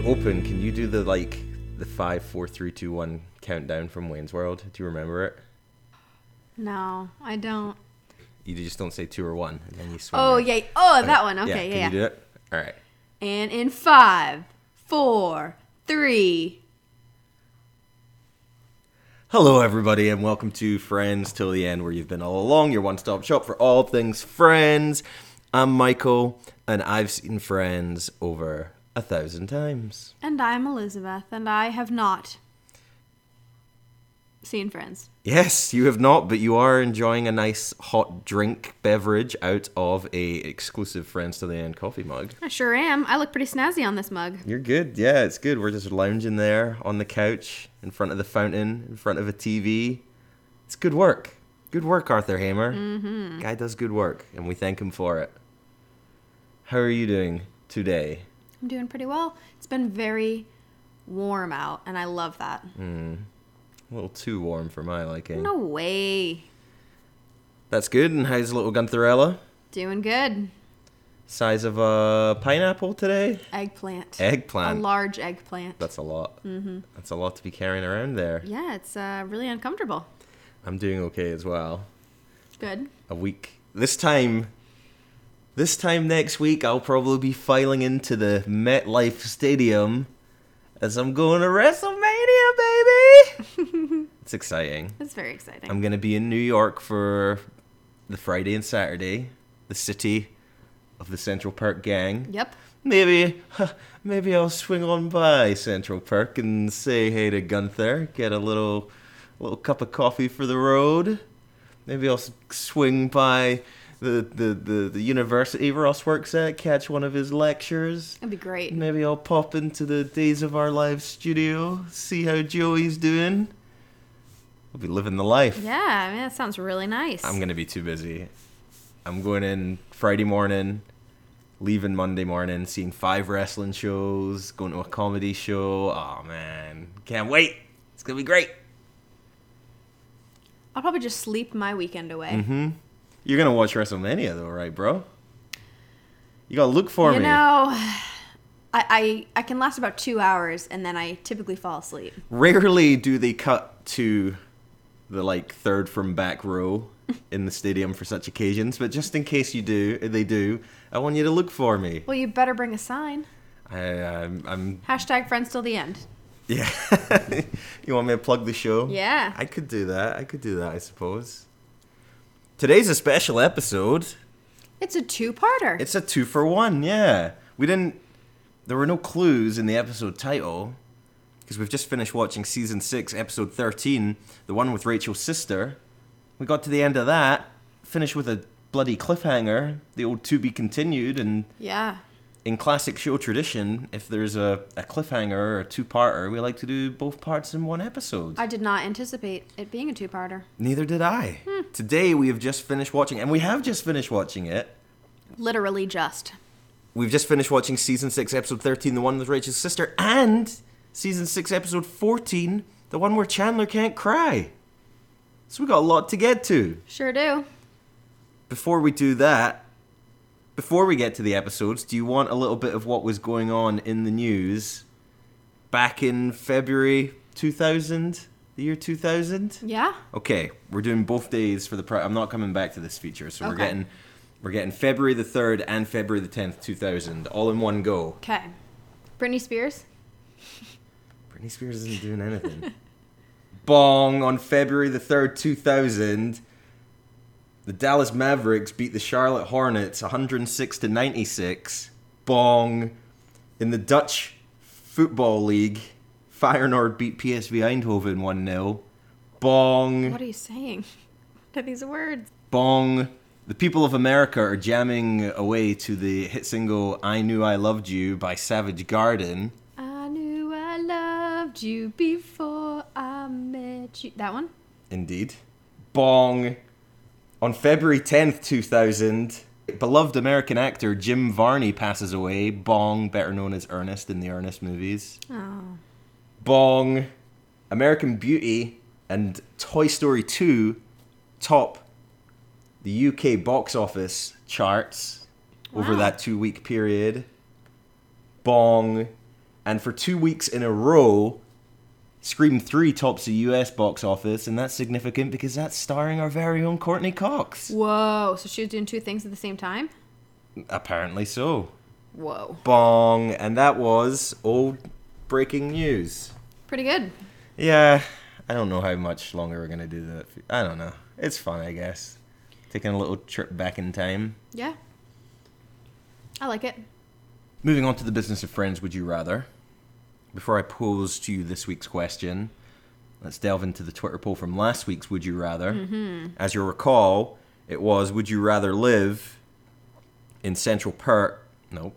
To open, can you do the 5, 4, 3, 2, 1 countdown from Wayne's World? Do you remember it? No, I don't. You just don't say 2 or 1, and then you swing. Oh, it. yeah. Oh, that one. Okay, Can yeah. you do it? All right. And in 5, 4, 3. Hello, everybody, and welcome to Friends Till the End, where you've been all along, your one-stop shop for all things Friends. I'm Michael, and I've seen Friends over 1,000 times. And I'm Elizabeth, and I have not seen Friends. Yes, you have not, but you are enjoying a nice hot drink beverage out of a exclusive Friends Till the End coffee mug. I sure am. I look pretty snazzy on this mug. You're good. Yeah, it's good. We're just lounging there on the couch in front of the fountain, in front of a TV. It's good work. Good work, Arthur Hamer. Mm-hmm. Guy does good work, and we thank him for it. How are you doing today? I'm doing pretty well. It's been very warm out, and I love that. A little too warm for my liking. No way. That's good. And how's little Guntherella? Doing good. Size of a pineapple today? Eggplant. Eggplant. A large eggplant. That's a lot. Mm-hmm. That's a lot to be carrying around there. Yeah, it's really uncomfortable. I'm doing okay as well. Good. A week. This time next week, I'll probably be filing into the MetLife Stadium as I'm going to WrestleMania, baby! It's exciting. It's very exciting. I'm going to be in New York for the Friday and Saturday, the city of the Central Park gang. Yep. Maybe I'll swing on by Central Park and say hey to Gunther, get a little cup of coffee for the road. Maybe I'll swing by the university Ross works at, catch one of his lectures. That'd be great. Maybe I'll pop into the Days of Our Lives studio, see how Joey's doing. I'll be living the life. Yeah, I mean, that sounds really nice. I'm going to be too busy. I'm going in Friday morning, leaving Monday morning, seeing 5 wrestling shows, going to a comedy show. Oh, man. Can't wait. It's going to be great. I'll probably just sleep my weekend away. Mm-hmm. You're going to watch WrestleMania, though, right, bro? You got to look for me. You know, I can last about 2 hours, and then I typically fall asleep. Rarely do they cut to the, third from back row in the stadium for such occasions, but just in case they do, I want you to look for me. Well, you better bring a sign. I'm... Hashtag Friends Till the End. Yeah. You want me to plug the show? Yeah. I could do that, I suppose. Today's a special episode. It's a 2-parter. It's a 2-for-1, yeah. There were no clues in the episode title, because we've just finished watching Season 6, Episode 13, the one with Rachel's sister. We got to the end of that, finished with a bloody cliffhanger, the old to be continued, and yeah. in classic show tradition, if there's a cliffhanger or a 2-parter, we like to do both parts in one episode. I did not anticipate it being a 2-parter. Neither did I. Today we have just finished watching, and we have just finished watching it. Literally just. We've just finished watching Season 6, Episode 13, the one with Rachel's sister, and Season 6, Episode 14, the one where Chandler can't cry. So we got a lot to get to. Sure do. Before we do that, before we get to the episodes, do you want a little bit of what was going on in the news back in February 2000, the year 2000? Yeah. Okay, we're doing both days for the I'm not coming back to this feature, so Okay. we're getting February the 3rd and February the 10th, 2000, all in one go. Okay. Britney Spears? Britney Spears isn't doing anything. Bong, on February the 3rd, 2000, the Dallas Mavericks beat the Charlotte Hornets 106-96. Bong. In the Dutch Football League, Feyenoord beat PSV Eindhoven 1-0. Bong. What are you saying? What are these words? Bong. The people of America are jamming away to the hit single I Knew I Loved You by Savage Garden. I knew I loved you before I met you. That one? Indeed. Bong. On February 10th, 2000, beloved American actor Jim Varney passes away. Bong, better known as Ernest in the Ernest movies. Oh. Bong. American Beauty and Toy Story 2 top the UK box office charts over Wow. that 2-week period. Bong. And for 2 weeks in a row, Scream 3 tops the US box office, and that's significant because that's starring our very own Courtney Cox. Whoa. So she was doing two things at the same time? Apparently so. Whoa. Bong. And that was old breaking news. Pretty good. Yeah, I don't know how much longer we're going to do that. I don't know. It's fun, I guess. Taking a little trip back in time. Yeah. I like it. Moving on to the business of Friends, would you rather? Before I pose to you this week's question, let's delve into the Twitter poll from last week's Would You Rather. Mm-hmm. As you'll recall, it was, would you rather live in Central Perk? Nope.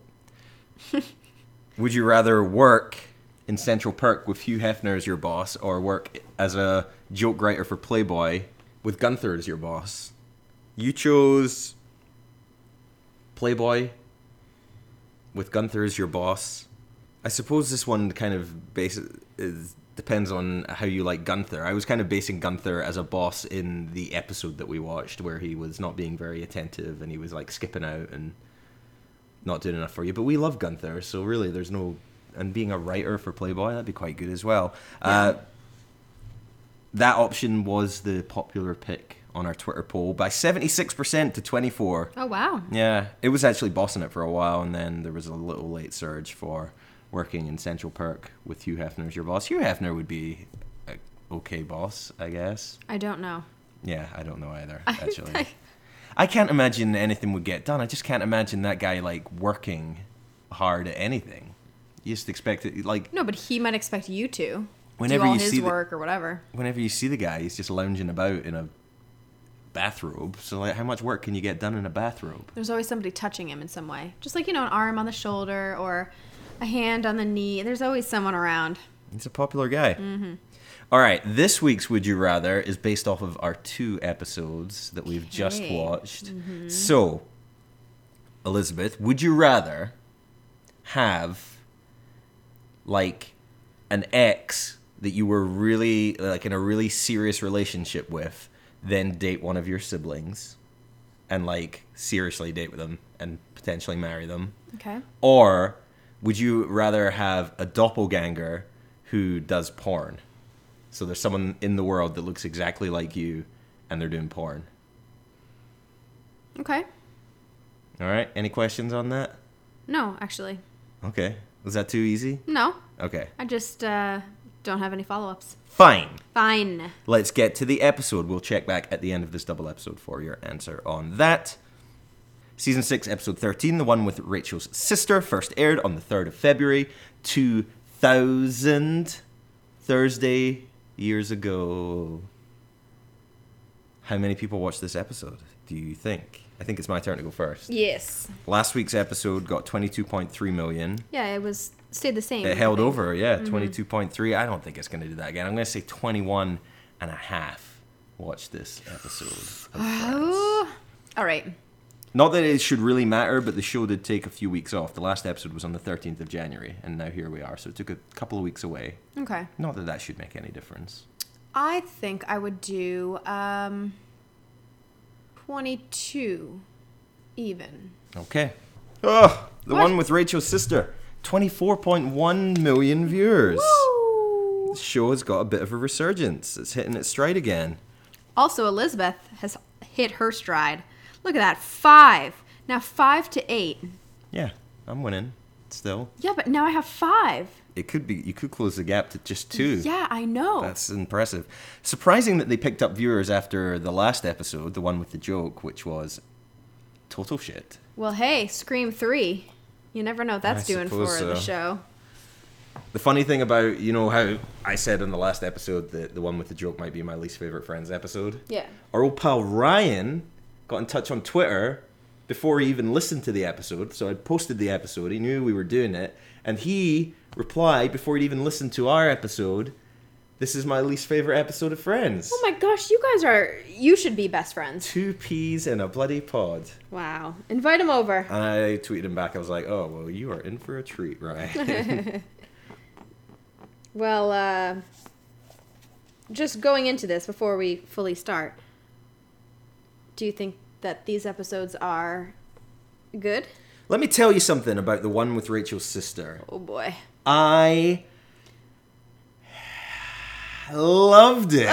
Would you rather work in Central Perk with Hugh Hefner as your boss, or work as a joke writer for Playboy with Gunther as your boss? You chose Playboy with Gunther as your boss. I suppose this one kind of depends on how you like Gunther. I was kind of basing Gunther as a boss in the episode that we watched where he was not being very attentive and he was like skipping out and not doing enough for you. But we love Gunther, so really there's no... And being a writer for Playboy, that'd be quite good as well. Yeah. That option was the popular pick on our Twitter poll by 76% to 24%. Oh, wow. Yeah, it was actually bossing it for a while, and then there was a little late surge for working in Central Perk with Hugh Hefner as your boss. Hugh Hefner would be an okay boss, I guess. I don't know. Yeah, I don't know either, actually. I can't imagine anything would get done. I just can't imagine that guy, like, working hard at anything. You just expect it, like... No, but he might expect you to whenever do all you his see work or whatever. Whenever you see the guy, he's just lounging about in a bathrobe. So, like, how much work can you get done in a bathrobe? There's always somebody touching him in some way. Just like, an arm on the shoulder or a hand on the knee. There's always someone around. He's a popular guy. Mm-hmm. All right, this week's Would You Rather is based off of our 2 episodes that we've just watched. Mm-hmm. So, Elizabeth, would you rather have, like, an ex that you were really, like, in a really serious relationship with, then date one of your siblings and, like, seriously date with them and potentially marry them? Okay. Or would you rather have a doppelganger who does porn? So there's someone in the world that looks exactly like you and they're doing porn. Okay. All right. Any questions on that? No, actually. Okay. Was that too easy? No. Okay. I just don't have any follow-ups. Fine. Fine. Let's get to the episode. We'll check back at the end of this double episode for your answer on that. Season 6, episode 13, the one with Rachel's sister, first aired on the 3rd of February, 2000, Thursday, years ago. How many people watched this episode, do you think? I think it's my turn to go first. Yes. Last week's episode got 22.3 million. Yeah, it stayed the same. It held over, yeah, 22.3. I don't think it's going to do that again. I'm going to say 21 and a half watched this episode of Friends. All right. Not that it should really matter, but the show did take a few weeks off. The last episode was on the 13th of January, and now here we are. So it took a couple of weeks away. Okay. Not that that should make any difference. I think I would do 22 even. Okay. Oh, the What? one with Rachel's sister. 24.1 million viewers. Woo! The show has got a bit of a resurgence. It's hitting its stride again. Also, Elizabeth has hit her stride. Look at that. 5. Now 5 to 8. Yeah, I'm winning still. Yeah, but now I have 5. It could be, you could close the gap to just 2. Yeah, I know. That's impressive. Surprising that they picked up viewers after the last episode, the one with the joke, which was total shit. Well, hey, Scream 3. You never know what that's I doing for suppose the so. show. The funny thing about, you know how I said in the last episode that the one with the joke might be my least favorite Friends episode? Yeah. Our old pal Ryan got in touch on Twitter before he even listened to the episode. So I posted the episode. He knew we were doing it. And he replied before he'd even listened to our episode, "This is my least favorite episode of Friends." Oh my gosh, you should be best friends. 2 peas in a bloody pod. Wow. Invite him over. And I tweeted him back. I was like, "Oh, well, you are in for a treat, Ryan." Well, just going into this before we fully start, do you think that these episodes are good? Let me tell you something about the one with Rachel's sister. Oh boy. I loved it.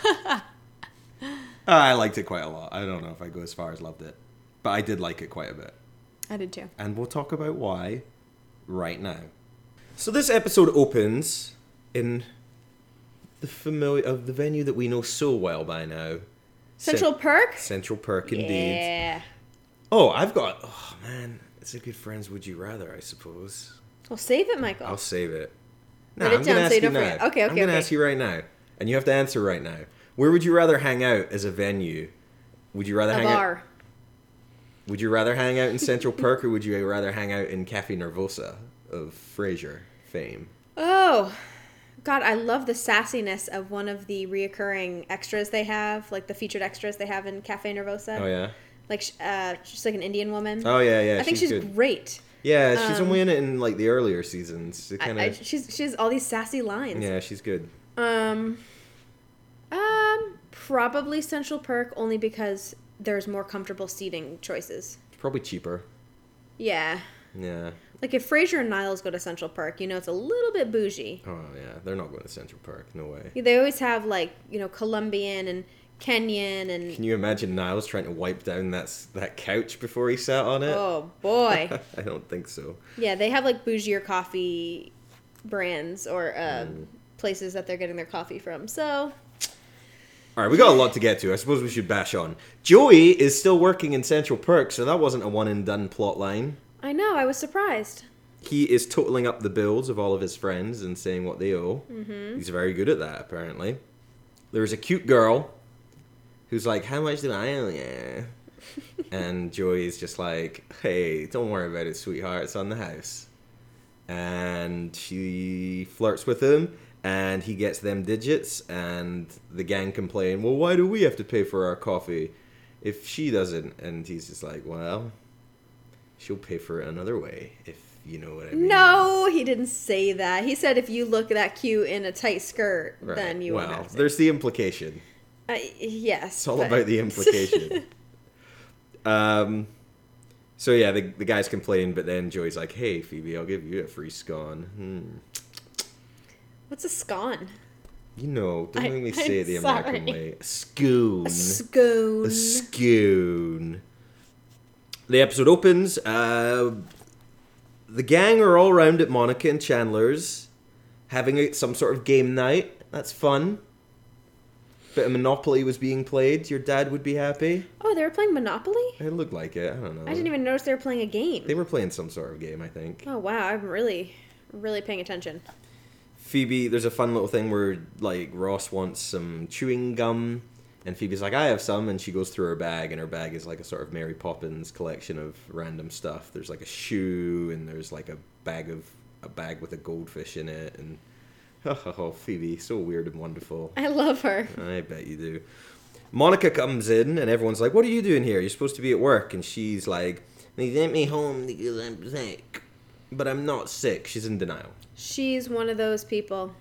I liked it quite a lot. I don't know if I go as far as loved it, but I did like it quite a bit. I did too. And we'll talk about why right now. So this episode opens in the venue that we know so well by now. Central Perk? Central Perk, indeed. Yeah. Oh, man, it's a good friends would you rather, I suppose. Well, save it, Michael. I'll save it. No, Write it I'm down going to so ask you you don't now. forget. Okay, I'm going to ask you right now. And you have to answer right now. Where would you rather hang out as a venue? Would you rather A hang bar. out? Would you rather hang out in Central Perk or would you rather hang out in Cafe Nervosa of Frasier fame? Oh, God, I love the sassiness of one of the reoccurring extras they have, like the featured extras they have in Cafe Nervosa. Oh, yeah? Like, she's like an Indian woman. Oh, yeah. I think she's good. great. Yeah, she's only in it in like the earlier seasons. It kinda... She has all these sassy lines. Yeah, she's good. Probably Central Perk only because there's more comfortable seating choices. Probably cheaper. Yeah. Yeah. Like if Frasier and Niles go to Central Perk, it's a little bit bougie. Oh, yeah. They're not going to Central Perk. No way. They always have like, Colombian and Kenyan and... Can you imagine Niles trying to wipe down that couch before he sat on it? Oh, boy. I don't think so. Yeah, they have like bougier coffee brands or places that they're getting their coffee from. So... All right, we got a lot to get to. I suppose we should bash on. Joey is still working in Central Perk, so that wasn't a one-and-done plot line. I know, I was surprised. He is totaling up the bills of all of his friends and saying what they owe. Mm-hmm. He's very good at that, apparently. There's a cute girl who's like, how much do I owe you? And Joey's just like, hey, don't worry about it, sweetheart. It's on the house. And she flirts with him. And he gets them digits, and the gang complain, well, why do we have to pay for our coffee if she doesn't? And he's just like, well, she'll pay for it another way, if you know what I mean. No, he didn't say that. He said if you look that cute in a tight skirt, Right. then you won't have to. There's the implication. Yes. It's all about the implication. So yeah, the guys complain, but then Joey's like, hey, Phoebe, I'll give you a free scone. What's a scone? Don't make me say it the I'm American sorry. way. A scone. A scone. A scone. The episode opens. The gang are all around at Monica and Chandler's, having some sort of game night. That's fun. Bit of Monopoly was being played. Your dad would be happy. Oh, they were playing Monopoly? It looked like it. I don't know. I didn't even notice they were playing a game. They were playing some sort of game, I think. Oh, wow. I'm really, really paying attention. Phoebe, there's a fun little thing where, like, Ross wants some chewing gum, and Phoebe's like, I have some, and she goes through her bag, and her bag is like a sort of Mary Poppins collection of random stuff. There's like a shoe, and there's like a bag with a goldfish in it, and oh, Phoebe, so weird and wonderful. I love her. I bet you do. Monica comes in, and everyone's like, what are you doing here? You're supposed to be at work, and she's like, they sent me home because I'm sick. But I'm not sick. She's in denial. She's one of those people,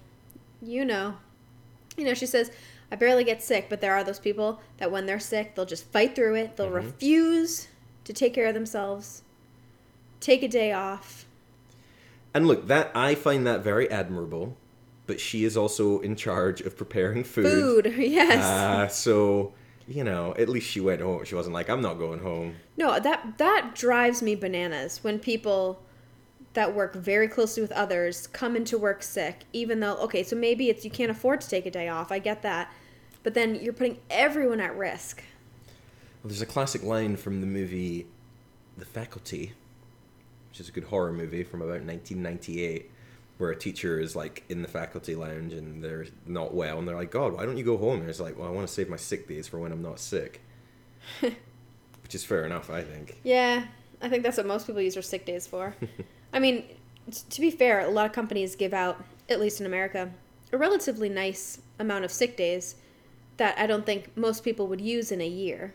she says, I barely get sick, but there are those people that when they're sick, they'll just fight through it. They'll refuse to take care of themselves, take a day off. And look, I find that very admirable, but she is also in charge of preparing food. Food, yes. So, at least she went home. She wasn't like, I'm not going home. No, that drives me bananas when people that work very closely with others come into work sick, even though, okay, so maybe it's you can't afford to take a day off. I get that. But then you're putting everyone at risk. Well, there's a classic line from the movie The Faculty, which is a good horror movie from about 1998, where a teacher is like in the faculty lounge and they're not well, and they're like, God, why don't you go home? And it's like, well, I want to save my sick days for when I'm not sick. Which is fair enough, I think. Yeah, I think that's what most people use their sick days for. I mean, to be fair, a lot of companies give out, at least in America, a relatively nice amount of sick days that I don't think most people would use in a year.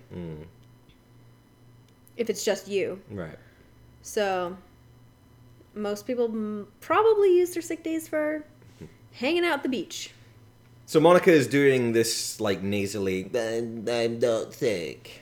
If it's just you. Right. So, most people probably use their sick days for hanging out at the beach. So Monica is doing this, like, nasally, I'm not sick.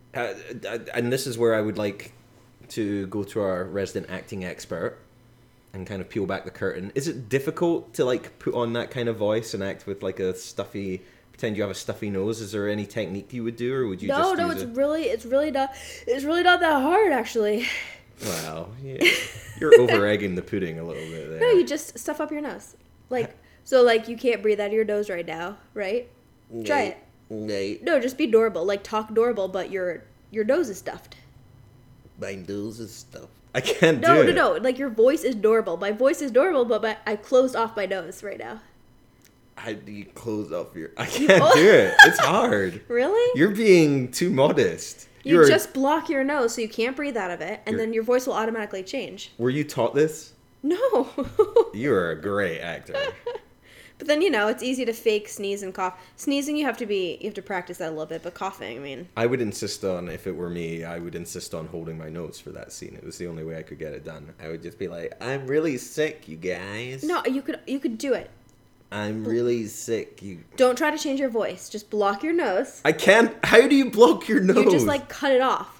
And this is where I would like to go to our resident acting expert and kind of peel back the curtain. Is it difficult to like put on that kind of voice and act with like a stuffy, pretend you have a stuffy nose? Is there any technique you would do, or would you No, just no, use it's really not that hard actually. Wow, yeah. You're over-egging the pudding a little bit there. No, you just stuff up your nose. Like, so like you can't breathe out of your nose right now, right? Try it. Nate. No, just be adorable. Like talk adorable, but your nose is stuffed. My nose is stuffed. I can't No, do it. no. Like your voice is adorable. My voice is adorable, but I closed off my nose right now. How do you close off your... I can't do it. It's hard. Really? You're being too modest. You just block your nose so you can't breathe out of it, and then your voice will automatically change. Were you taught this? No. You're a great actor. But then, it's easy to fake sneeze and cough. Sneezing, you have to practice that a little bit, but coughing, I mean... I would insist on, if it were me, I would insist on holding my nose for that scene. It was the only way I could get it done. I would just be like, I'm really sick, you guys. No, you could do it. I'm really sick, you... Don't try to change your voice. Just block your nose. I can't... How do you block your nose? You just, cut it off,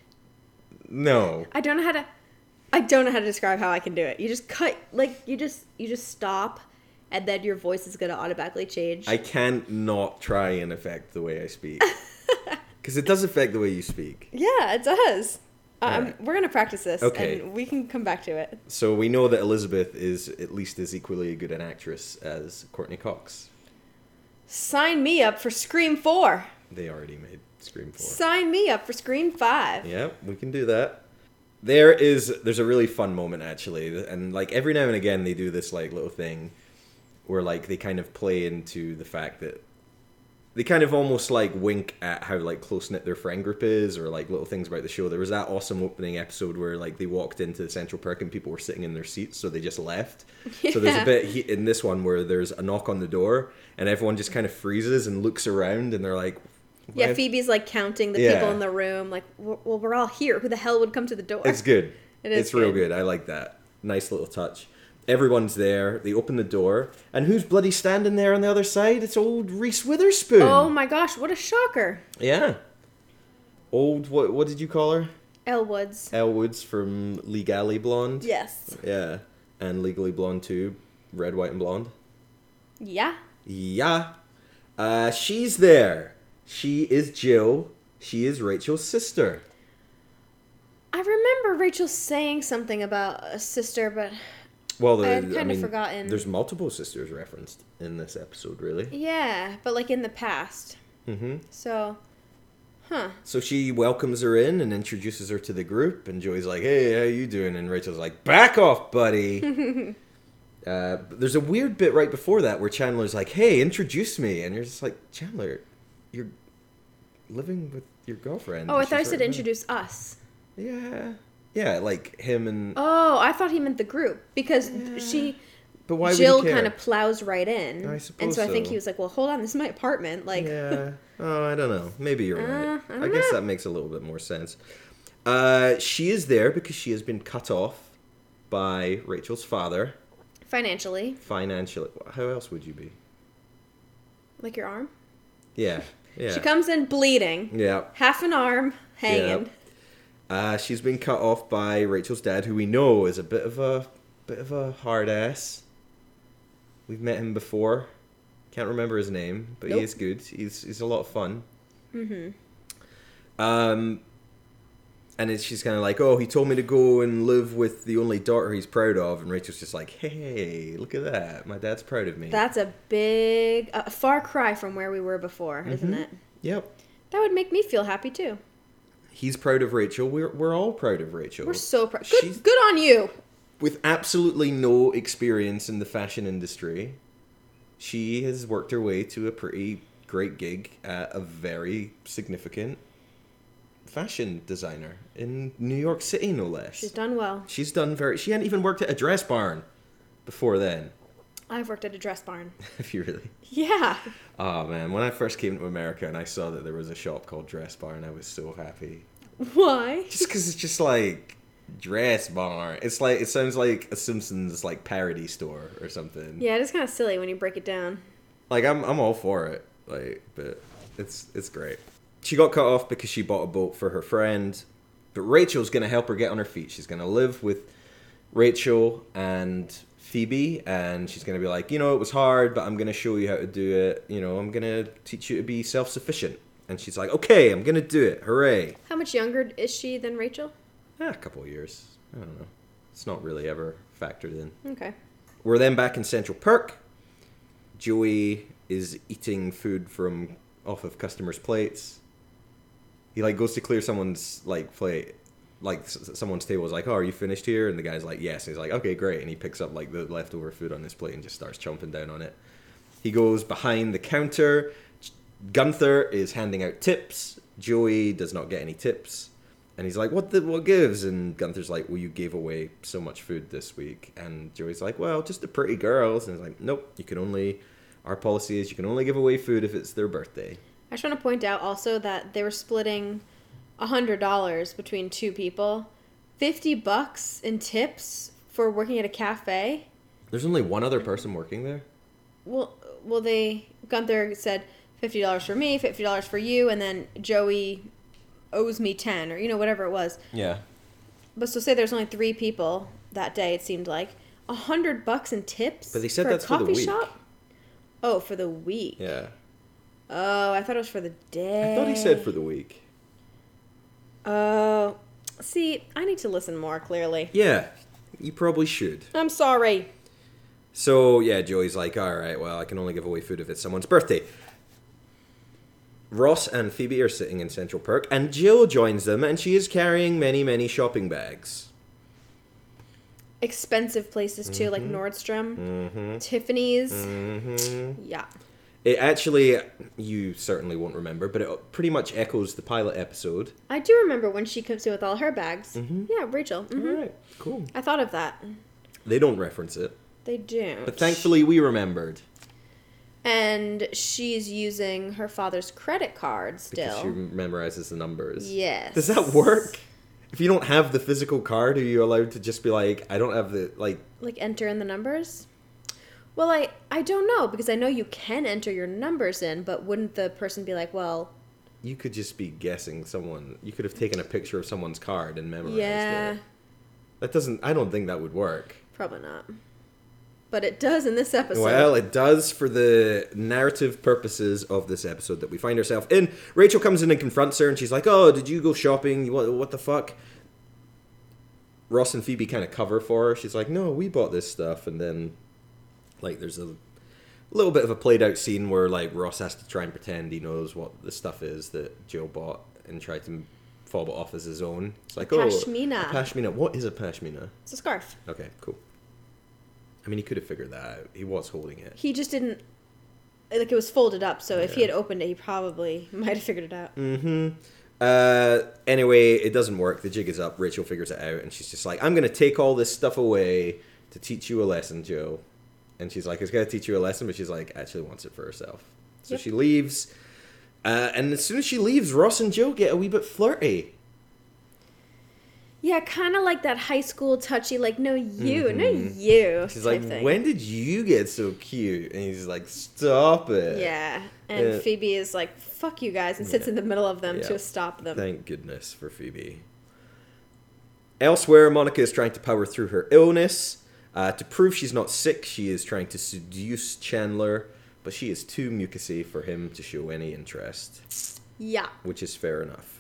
No. I don't know how to describe how I can do it. You just cut, you just stop, and then your voice is going to automatically change. I can't not try and affect the way I speak. Because it does affect the way you speak. Yeah, it does. Right. We're going to practice this, Okay. and we can come back to it. So we know that Elizabeth is at least as equally good an actress as Courtney Cox. Sign me up for Scream 4. They already made Scream 4. Sign me up for Scream 5. Yeah, we can do that. There's a really fun moment, actually. And, every now and again, they do this, little thing where, they kind of play into the fact that they kind of almost wink at how close-knit their friend group is, or little things about the show. There was that awesome opening episode where they walked into Central Perk and people were sitting in their seats, so they just left. Yeah. So there's a bit in this one where there's a knock on the door and everyone just kind of freezes and looks around and they're like, yeah, Phoebe's counting the people in the room, well, we're all here. Who the hell would come to the door? It's good. It is It's real good. I like that. Nice little touch. Everyone's there. They open the door. And who's bloody standing there on the other side? It's old Reese Witherspoon. Oh my gosh, what a shocker. Yeah. Old, what did you call her? Elle Woods. Elle Woods from Legally Blonde. Yes. Yeah. And Legally Blonde too. Red, White, and Blonde. Yeah. Yeah. She's there. She is Jill. She is Rachel's sister. I remember Rachel saying something about a sister, but Well, I had kind of forgotten. There's multiple sisters referenced in this episode, really. Yeah, but in the past. Mm-hmm. So, So she welcomes her in and introduces her to the group, and Joey's like, "Hey, how you doing?" And Rachel's like, "Back off, buddy." There's a weird bit right before that where Chandler's like, "Hey, introduce me," and you're just like, "Chandler, you're living with your girlfriend." I thought I She's said right introduce us. there. Yeah, him and. Oh, I thought he meant the group because But why Jill would he care? kind of plows right in. I suppose and so I think so. he was like, well, hold on, this is my apartment. Yeah. Oh, I don't know. Maybe you're right. I don't I guess know. that makes a little bit more sense. She is there because she has been cut off by Rachel's father Financially. financially. How else would you be? Like your arm. Yeah. Yeah. She comes in bleeding. Yeah. Half an arm hanging. She's been cut off by Rachel's dad, who we know is a bit of a hard ass. We've met him before. Can't remember his name, but Nope. he is good. He's a lot of fun. Mm-hmm. And she's kind of like, oh, he told me to go and live with the only daughter he's proud of. And Rachel's just like, hey, look at that. My dad's proud of me. That's a big, a far cry from where we were before, isn't it? Yep. That would make me feel happy too. He's proud of Rachel. We're all proud of Rachel. We're so proud. She's- Good on you. With absolutely no experience in the fashion industry, she has worked her way to a pretty great gig at a very significant fashion designer in New York City, no less. She's done well. She's done very... She hadn't even worked at a dress barn before then. I've worked at a dress barn. Have you really? Yeah. Oh, man. When I first came to America and I saw that there was a shop called Dress Barn, I was so happy. Why? Just because it's just like... Dress Barn. It's like... It sounds like a Simpsons, parody store or something. Yeah, it is kind of silly when you break it down. I'm all for it. But it's great. She got cut off because she bought a boat for her friend. But Rachel's going to help her get on her feet. She's going to live with Rachel and Phoebe, and she's going to be like, you know, it was hard, but I'm going to show you how to do it. You know, I'm going to teach you to be self-sufficient. And she's like, okay, I'm going to do it. Hooray. How much younger is she than Rachel? A couple of years. I don't know. It's not really ever factored in. Okay. We're then back in Central Perk. Joey is eating food from off of customers' plates. He like goes to clear someone's like plate, like someone's table is like, oh, are you finished here? And the guy's like, yes. And he's like, okay, great. And he picks up like the leftover food on his plate and just starts chomping down on it. He goes behind the counter. Gunther is handing out tips. Joey does not get any tips. And he's like, what gives? And Gunther's like, well, you gave away so much food this week. And Joey's like, well, just the pretty girls. And he's like, nope, our policy is you can only give away food if it's their birthday. I just want to point out also that they were splitting $100 between two people. $50 in tips for working at a cafe. There's only one other person working there? Well, Gunther said $50 for me, $50 for you, and then Joey owes me 10 or, you know, whatever it was. Yeah. But so say there's only 3 people that day, it seemed like. $100 in tips? But they said for that's a coffee for the week. shop? Oh, for the week. Yeah. Oh, I thought it was for the day. I thought he said for the week. Oh. See, I need to listen more clearly. Yeah, you probably should. I'm sorry. So, yeah, Joey's like, all right, well, I can only give away food if it's someone's birthday. Ross and Phoebe are sitting in Central Perk, and Jill joins them, and she is carrying many, many shopping bags. Expensive places, too, like Nordstrom, Tiffany's. Yeah. It actually, you certainly won't remember, but it pretty much echoes the pilot episode. I do remember when she comes in with all her bags. Yeah, Rachel. All right, cool. I thought of that. They don't reference it. They do. But thankfully, we remembered. And she's using her father's credit card still. Because she memorizes the numbers. Yes. Does that work? If you don't have the physical card, are you allowed to just be like, I don't have the, like... Like, enter in the numbers? Well, I don't know, because I know you can enter your numbers in, but wouldn't the person be like, well... You could just be guessing someone... You could have taken a picture of someone's card and memorized Yeah. it. I don't think that would work. Probably not. But it does in this episode. Well, it does for the narrative purposes of this episode that we find ourselves in. Rachel comes in and confronts her, and she's like, oh, did you go shopping? What the fuck? Ross and Phoebe kind of cover for her. She's like, no, we bought this stuff. And then, like, there's a little bit of a played out scene where, like, Ross has to try and pretend he knows what the stuff is that Jill bought and try to fob it off as his own. It's like, Pashmina. A pashmina. What is a pashmina? It's a scarf. Okay, cool. I mean, he could have figured that out. He was holding it. He just didn't... Like, it was folded up, so if he had opened it, he probably might have figured it out. Anyway, it doesn't work. The jig is up. Rachel figures it out, and she's just like, I'm going to take all this stuff away to teach you a lesson, Joe. And she's like, it's going to teach you a lesson, but she's like, actually wants it for herself. So she leaves. And as soon as she leaves, Ross and Joe get a wee bit flirty. Yeah, kind of like that high school touchy, like, no, you, no, you. She's like, when did you get so cute? And he's like, stop it. Yeah, and Phoebe is like, fuck you guys, and sits in the middle of them to stop them. Thank goodness for Phoebe. Elsewhere, Monica is trying to power through her illness. To prove she's not sick, she is trying to seduce Chandler, but she is too mucusy for him to show any interest. Yeah. Which is fair enough.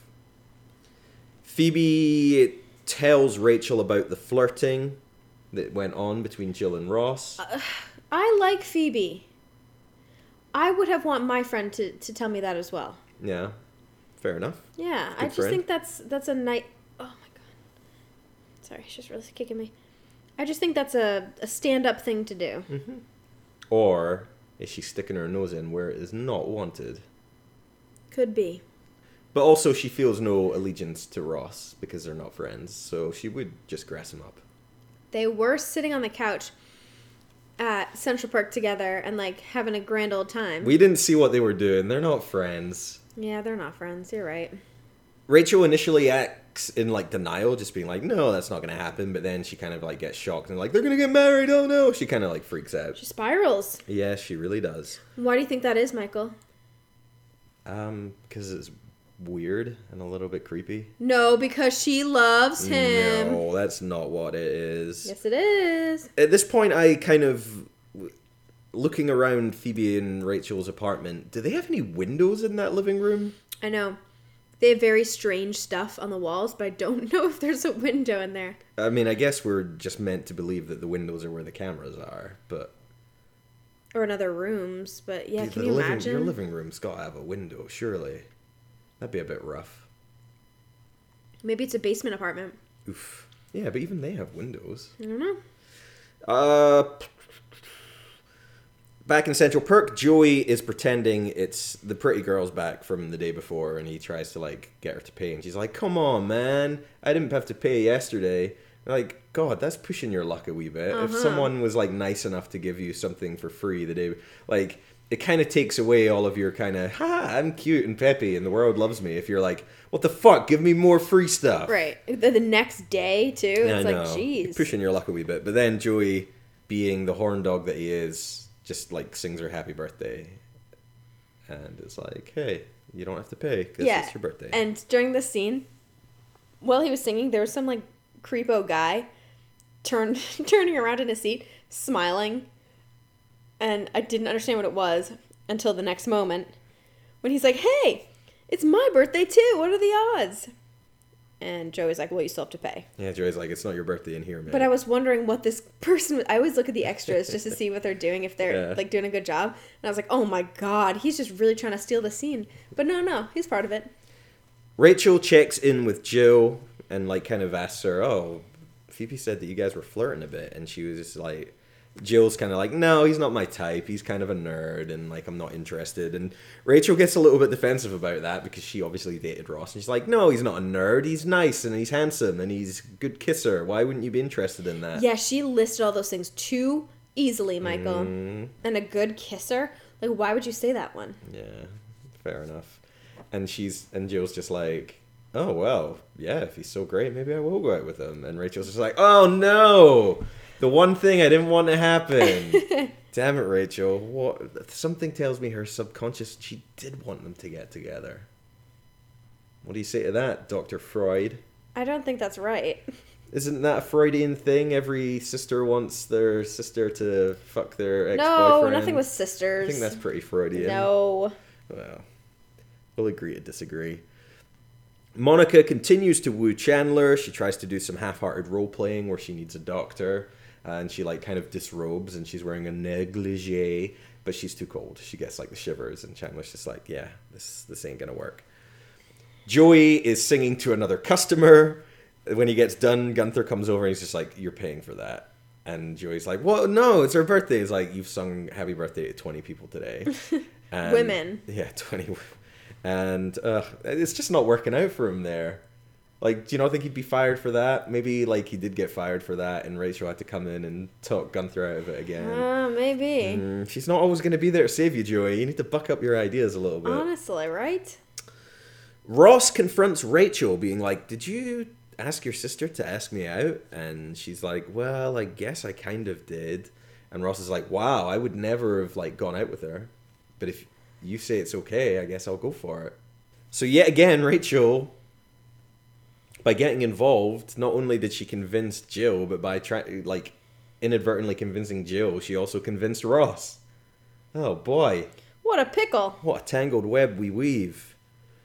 Phoebe tells Rachel about the flirting that went on between Jill and Ross. I like Phoebe. I would have want my friend to tell me that as well. Yeah, fair enough. Yeah, I just think that's a nice... Oh my god. Sorry, she's really kicking me. I just think that's a stand-up thing to do. Mm-hmm. Or is she sticking her nose in where it is not wanted? Could be. But also she feels no allegiance to Ross because they're not friends, so she would just grass him up. They were sitting on the couch at Central Park together and, like, having a grand old time. We didn't see what they were doing. They're not friends. Yeah, they're not friends. You're right. Rachel initially acts in, like, denial, just being like, no, that's not going to happen. But then she kind of, like, gets shocked and, like, they're going to get married. Oh, no. She kind of, like, freaks out. She spirals. Yeah, she really does. Why do you think that is, Michael? Because it's weird and a little bit creepy? No, because she loves him. No, that's not what it is. Yes, it is. At this point, I kind of... Looking around Phoebe and Rachel's apartment, do they have any windows in that living room? I know. They have very strange stuff on the walls, but I don't know if there's a window in there. I mean, I guess we're just meant to believe that the windows are where the cameras are, but... Or in other rooms, but yeah, can the you imagine? Your living room's got to have a window, surely. That'd be a bit rough. Maybe it's a basement apartment. Oof. Yeah, but even they have windows. I don't know. Back in Central Perk, Joey is pretending it's the pretty girl's back from the day before, and he tries to, like, get her to pay, and she's like, come on, man, I didn't have to pay yesterday. Like, God, that's pushing your luck a wee bit. If someone was, like, nice enough to give you something for free the day, like, it kind of takes away all of your kind of, I'm cute and peppy, and the world loves me, if you're like, what the fuck, give me more free stuff. Right. The next day, too, it's like, jeez. You're pushing your luck a wee bit. But then Joey, being the horn dog that he is, just, like, sings her happy birthday. And it's like, hey, you don't have to pay because it's your birthday. And during this scene, while he was singing, there was some, like, creepo guy turning around in his seat, smiling. And I didn't understand what it was until the next moment. When he's like, hey, it's my birthday, too. What are the odds? And Joey's like, well, you still have to pay. Yeah, Joey's like, it's not your birthday in here, man. But I was wondering what this person... I always look at the extras just to see what they're doing, if they're like doing a good job. And I was like, oh my God, he's just really trying to steal the scene. But no, he's part of it. Rachel checks in with Jill and like kind of asks her, oh, Phoebe said that you guys were flirting a bit. And she was just like... Jill's kind of like, no, he's not my type. He's kind of a nerd, and like, I'm not interested. And Rachel gets a little bit defensive about that because she obviously dated Ross. And she's like, no, he's not a nerd. He's nice, and he's handsome, and he's a good kisser. Why wouldn't you be interested in that? Yeah, she listed all those things too easily, Michael. And a good kisser? Like, why would you say that one? Yeah, fair enough. And Jill's just like, oh, well, yeah, if he's so great, maybe I will go out with him. And Rachel's just like, oh, no! The one thing I didn't want to happen. Damn it, Rachel. What? Something tells me her subconscious, she did want them to get together. What do you say to that, Dr. Freud? I don't think that's right. Isn't that a Freudian thing? Every sister wants their sister to fuck their ex-boyfriend? No, nothing with sisters. I think that's pretty Freudian. No. Well, we'll agree to disagree. Monica continues to woo Chandler. She tries to do some half-hearted role-playing where she needs a doctor. And she, like, kind of disrobes, and she's wearing a negligee, but she's too cold. She gets, like, the shivers, and Chandler's just like, yeah, this ain't gonna work. Joey is singing to another customer. When he gets done, Gunther comes over, and he's just like, you're paying for that. And Joey's like, well, no, it's her birthday. It's like, you've sung happy birthday to 20 people today. And, women. Yeah, 20. And it's just not working out for him there. Like, do you not think he'd be fired for that? Maybe, like, he did get fired for that, and Rachel had to come in and talk Gunther out of it again. Maybe. She's not always going to be there to save you, Joey. You need to buck up your ideas a little bit. Honestly, right? Ross confronts Rachel, being like, did you ask your sister to ask me out? And she's like, well, I guess I kind of did. And Ross is like, wow, I would never have, like, gone out with her. But if you say it's okay, I guess I'll go for it. So yet again, Rachel... By getting involved, not only did she convince Jill, but by inadvertently convincing Jill, she also convinced Ross. Oh boy. What a pickle. What a tangled web we weave.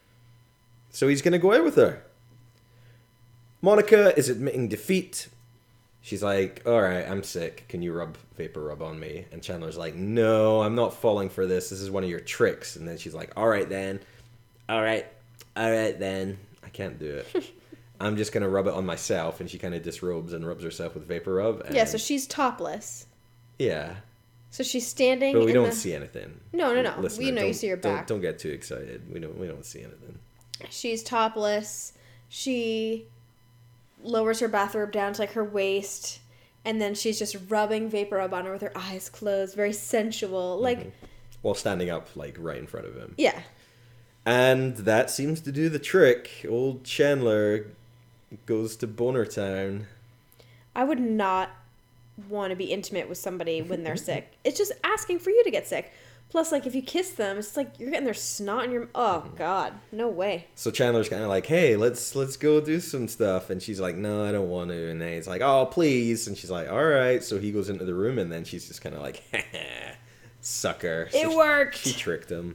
So he's going to go out with her. Monica is admitting defeat. She's like, alright, I'm sick. Can you vapor rub on me? And Chandler's like, no, I'm not falling for this. This is one of your tricks. And then she's like, alright then. Alright then. I can't do it. I'm just going to rub it on myself. And she kind of disrobes and rubs herself with Vapor Rub. Yeah, so she's topless. Yeah. So she's standing but we don't see anything. No. Listener, you see her back. Don't get too excited. We don't see anything. She's topless. She lowers her bathrobe down to, like, her waist. And then she's just rubbing Vapor Rub on her with her eyes closed. Very sensual. Like... While standing up, like, right in front of him. Yeah. And that seems to do the trick. Old Chandler... goes to Boner Town. I would not want to be intimate with somebody when they're sick. It's just asking for you to get sick. Plus, like, if you kiss them, it's like you're getting their snot in your... Oh, God. No way. So Chandler's kind of like, hey, let's go do some stuff. And she's like, no, I don't want to. And then he's like, oh, please. And she's like, all right. So he goes into the room, and then she's just kind of like, sucker. So It worked. She tricked him.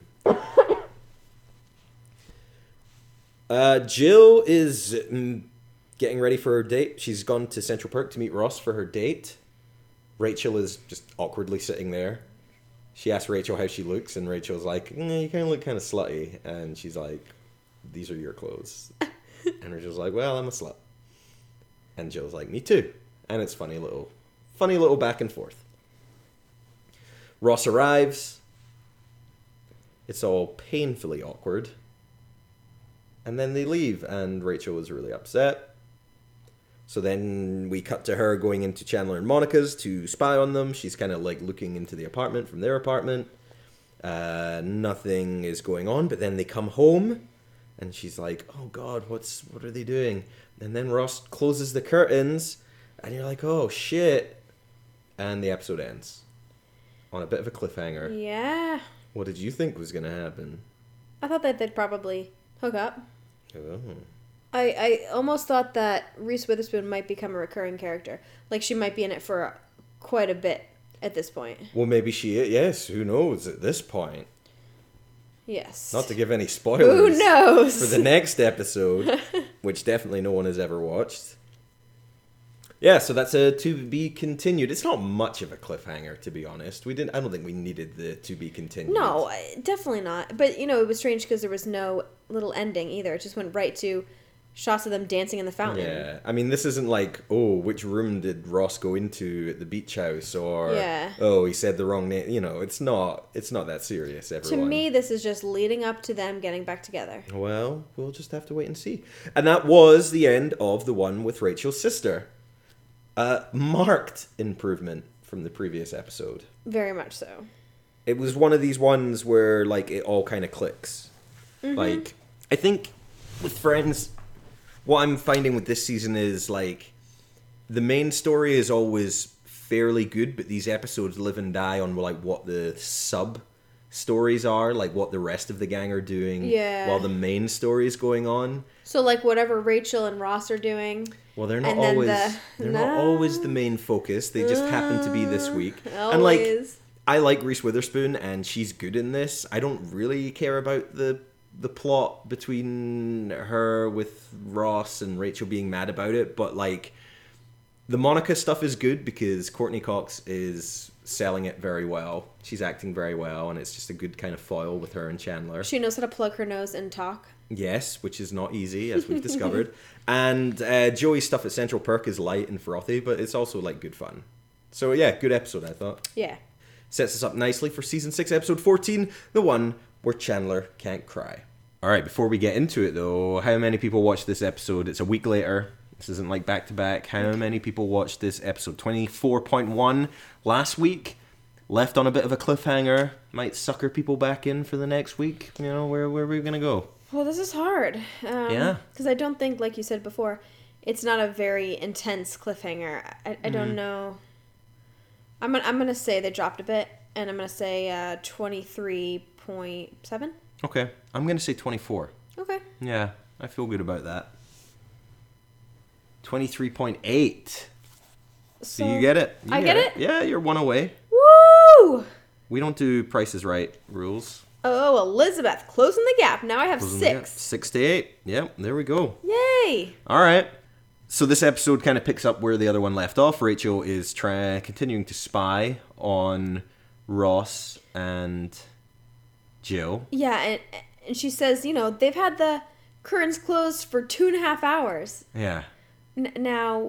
Jill is getting ready for her date. She's gone to Central Perk to meet Ross for her date. Rachel is just awkwardly sitting there. She asks Rachel how she looks, and Rachel's like, you kind of look kind of slutty. And she's like, these are your clothes. And Rachel's like, well, I'm a slut. And Jill's like, me too. And it's funny little back and forth. Ross arrives. It's all painfully awkward. And then they leave, and Rachel is really upset. So then we cut to her going into Chandler and Monica's to spy on them. She's kind of like looking into the apartment from their apartment. Nothing is going on, but then they come home, and she's like, oh God, what are they doing? And then Ross closes the curtains, and you're like, oh shit. And the episode ends on a bit of a cliffhanger. Yeah. What did you think was going to happen? I thought that they'd probably hook up. Oh. I almost thought that Reese Witherspoon might become a recurring character. Like, she might be in it for quite a bit at this point. Well, maybe she is. Yes, who knows at this point. Yes. Not to give any spoilers. Who knows? For the next episode, which definitely no one has ever watched. Yeah, so that's a to be continued. It's not much of a cliffhanger, to be honest. I don't think we needed the to be continued. No, definitely not. But, it was strange because there was no little ending either. It just went right to shots of them dancing in the fountain. Yeah, I mean, this isn't like, oh, which room did Ross go into at the beach house, or oh, he said the wrong name. It's not that serious. Everyone. To me, this is just leading up to them getting back together. Well, we'll just have to wait and see. And that was the end of the one with Rachel's sister. Marked improvement from the previous episode. Very much so. It was one of these ones where like it all kind of clicks. Mm-hmm. Like, I think with Friends, what I'm finding with this season is, like, the main story is always fairly good, but these episodes live and die on, like, what the sub-stories are, like, what the rest of the gang are doing, while the main story is going on. So, like, whatever Rachel and Ross are doing... Well, they're not always the main focus. They just happen to be this week. Always. And, like, I like Reese Witherspoon, and she's good in this. I don't really care about the plot between her with Ross and Rachel being mad about it, but like the Monica stuff is good because Courtney Cox is selling it very well. She's acting very well, and it's just a good kind of foil with her and Chandler. She knows how to plug her nose and talk. Yes, which is not easy, as we've discovered. And Joey's stuff at Central Perk is light and frothy, but it's also like good fun. So yeah, good episode, I thought. Yeah. Sets us up nicely for season 6, episode 14, the one where Chandler can't cry. All right, before we get into it, though, how many people watched this episode? It's a week later. This isn't like back-to-back. How many people watched this episode? 24.1 last week. Left on a bit of a cliffhanger. Might sucker people back in for the next week. Where are we going to go? Well, this is hard. Yeah. Because I don't think, like you said before, it's not a very intense cliffhanger. I don't know. I'm gonna say they dropped a bit, and I'm gonna say 23.7. Okay, I'm going to say 24. Okay. Yeah, I feel good about that. 23.8. So you get it? I get it? Yeah, you're one away. Woo! We don't do Price is Right rules. Oh, Elizabeth, closing the gap. Now I have 6. 6 to 8. Yep, there we go. Yay! All right. So this episode kind of picks up where the other one left off. Rachel is continuing to spy on Ross and Jill. Yeah, and she says, they've had the curtains closed for 2.5 hours. Yeah. Now,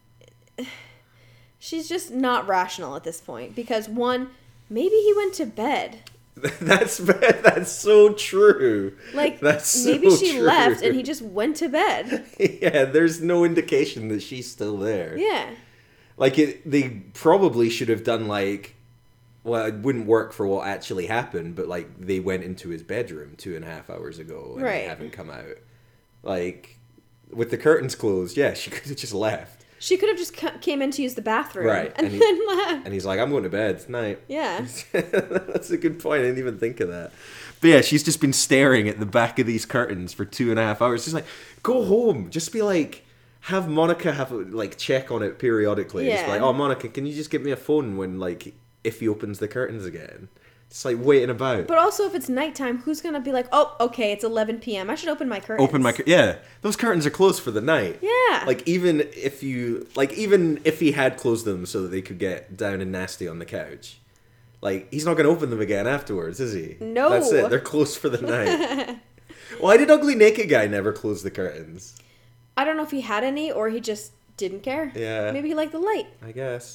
she's just not rational at this point because, one, maybe he went to bed. That's so true. Like, that's maybe so she true. left and he just went to bed. Yeah, there's no indication that she's still there. Yeah. Like, they probably should have done, like, well, it wouldn't work for what actually happened, but, like, they went into his bedroom 2.5 hours ago and they haven't come out. Like, with the curtains closed, yeah, she could have just left. She could have just came in to use the bathroom. Right. And then left. And he's like, I'm going to bed tonight. Yeah. That's a good point. I didn't even think of that. But yeah, she's just been staring at the back of these curtains for 2.5 hours. She's like, go home. Just be like, have Monica check on it periodically. Yeah. Just like, oh, Monica, can you just give me a phone when, if he opens the curtains again? It's like waiting about. But also, if it's nighttime, who's going to be like, oh, okay, it's 11 p.m. I should open my curtains. Yeah. Those curtains are closed for the night. Yeah. Even if he had closed them so that they could get down and nasty on the couch, he's not going to open them again afterwards, is he? No. That's it. They're closed for the night. Why did Ugly Naked Guy never close the curtains? I don't know if he had any or he just didn't care. Yeah. Maybe he liked the light. I guess.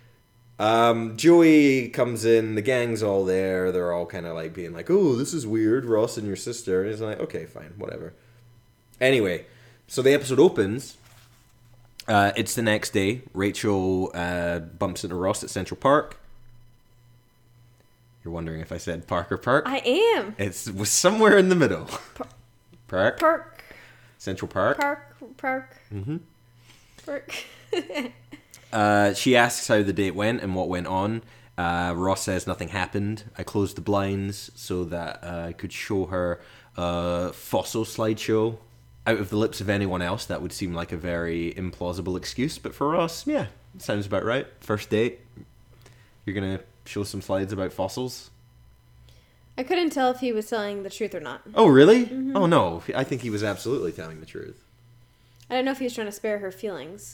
Joey comes in, the gang's all there, they're all kind of being like, oh, this is weird, Ross and your sister. And he's like, okay, fine, whatever. Anyway, so the episode opens. It's the next day. Rachel bumps into Ross at Central Park. You're wondering if I said Park or Park? I am. It was somewhere in the middle. Park? Park. Central Park? Park. Mm-hmm. Park. She asks how the date went and what went on. Ross says nothing happened. I closed the blinds so that I could show her a fossil slideshow. Out of the lips of anyone else, that would seem like a very implausible excuse. But for Ross, yeah, sounds about right. First date, you're going to show some slides about fossils? I couldn't tell if he was telling the truth or not. Oh, really? Mm-hmm. Oh, no. I think he was absolutely telling the truth. I don't know if he was trying to spare her feelings.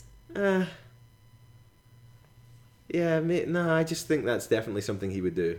Yeah, no, I just think that's definitely something he would do.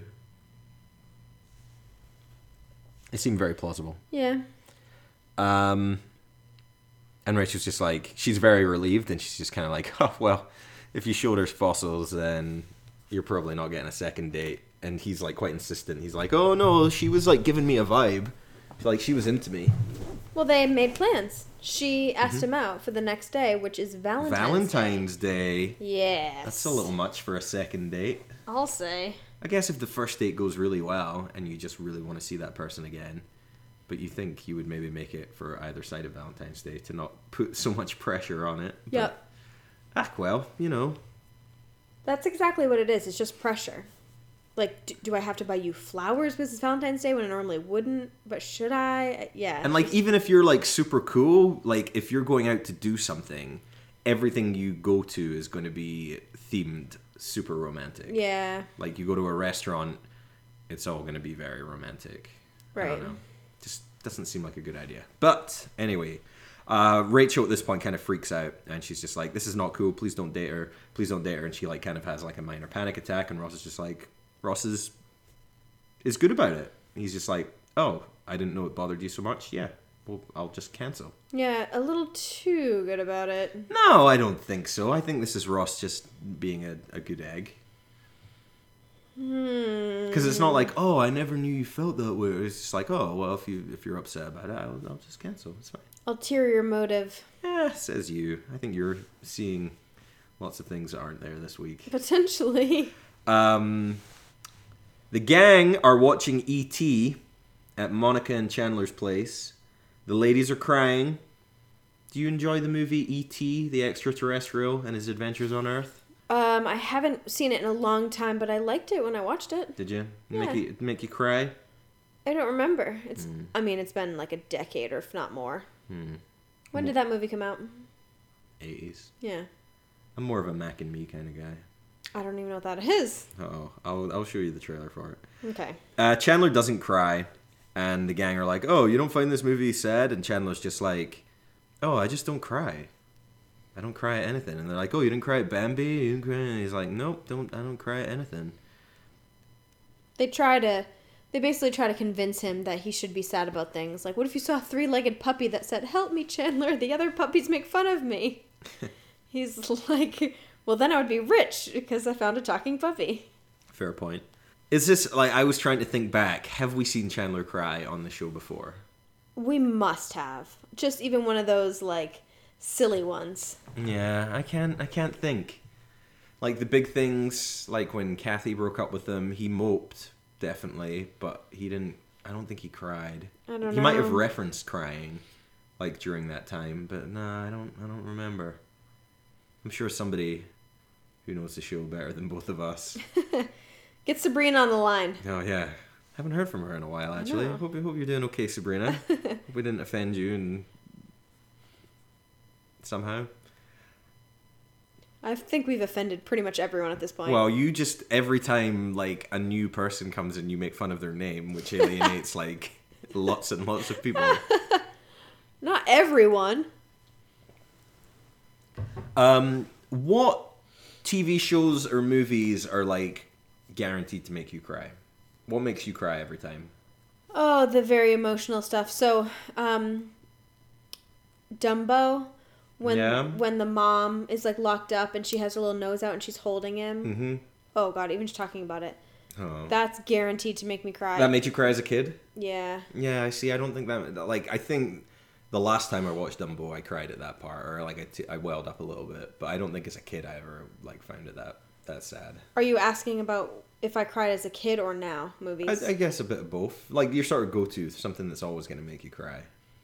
It seemed very plausible. Yeah. And Rachel's just she's very relieved, and she's just kind of like, oh, well, if you showed her fossils, then you're probably not getting a second date. And he's, quite insistent. He's like, oh, no, she was, giving me a vibe. She was into me. Well, they made plans. She asked him out for the next day, which is Valentine's Day. Yes. That's a little much for a second date. I'll say. I guess if the first date goes really well and you just really want to see that person again, but you think you would maybe make it for either side of Valentine's Day to not put so much pressure on it. Yep. But, well, That's exactly what it is. It's just pressure. Do I have to buy you flowers because it's Valentine's Day when I normally wouldn't? But should I? Yeah. And, even if you're, super cool, if you're going out to do something, everything you go to is going to be themed super romantic. Yeah. You go to a restaurant, it's all going to be very romantic. Right. I don't know. Just doesn't seem like a good idea. But, anyway, Rachel at this point kind of freaks out, and she's just like, this is not cool, please don't date her, and she, kind of has, a minor panic attack, and Ross is just like, Ross is good about it. He's just like, oh, I didn't know it bothered you so much. Yeah, well, I'll just cancel. Yeah, a little too good about it. No, I don't think so. I think this is Ross just being a good egg. Because it's not like, oh, I never knew you felt that way. It's just like, oh, well, if you're upset about it, I'll just cancel. It's fine. Ulterior motive. Yeah, says you. I think you're seeing lots of things that aren't there this week. Potentially. The gang are watching E.T. at Monica and Chandler's place. The ladies are crying. Do you enjoy the movie E.T., the extraterrestrial, and his adventures on Earth? I haven't seen it in a long time, but I liked it when I watched it. Did you? Yeah. Make you cry? I don't remember. It's been a decade or if not more. When did that movie come out? 80s. Yeah. I'm more of a Mac and Me kind of guy. I don't even know what that is. Uh-oh. I'll show you the trailer for it. Okay. Chandler doesn't cry, and the gang are like, oh, you don't find this movie sad? And Chandler's just like, oh, I just don't cry. I don't cry at anything. And they're like, oh, you didn't cry at Bambi? You didn't cry? And he's like, nope, I don't cry at anything. They basically try to convince him that he should be sad about things. Like, what if you saw a 3-legged puppy that said, help me, Chandler, the other puppies make fun of me? He's like, well, then I would be rich because I found a talking puppy. Fair point. Is this, I was trying to think back, have we seen Chandler cry on the show before? We must have. Just even one of those, silly ones. Yeah, I can't think. The big things, when Kathy broke up with him, he moped, definitely, but I don't think he cried. I don't know. He might have referenced crying, during that time, but no, I don't remember. I'm sure somebody who knows the show better than both of us. Get Sabrina on the line. Oh, yeah. Haven't heard from her in a while, actually. know. Hope you're doing okay, Sabrina. Hope we didn't offend you and somehow. I think we've offended pretty much everyone at this point. Well, you just, every time, like, a new person comes in, you make fun of their name, which alienates, like, lots and lots of people. Not everyone. What TV shows or movies are, like, guaranteed to make you cry? What makes you cry every time? Oh, the very emotional stuff. So, Dumbo, when the mom is like locked up and she has her little nose out and she's holding him. Mm-hmm. Oh God, even just talking about it, Oh. that's guaranteed to make me cry. That made you cry as a kid? Yeah. Yeah, I see. I don't think that... Like, I think the last time I watched Dumbo, I cried at that part. Or, like, I welled up a little bit. But I don't think as a kid I ever, like, found it that sad. Are you asking about if I cried as a kid or now movies? I guess a bit of both. Like, your sort of go-to, something that's always going to make you cry.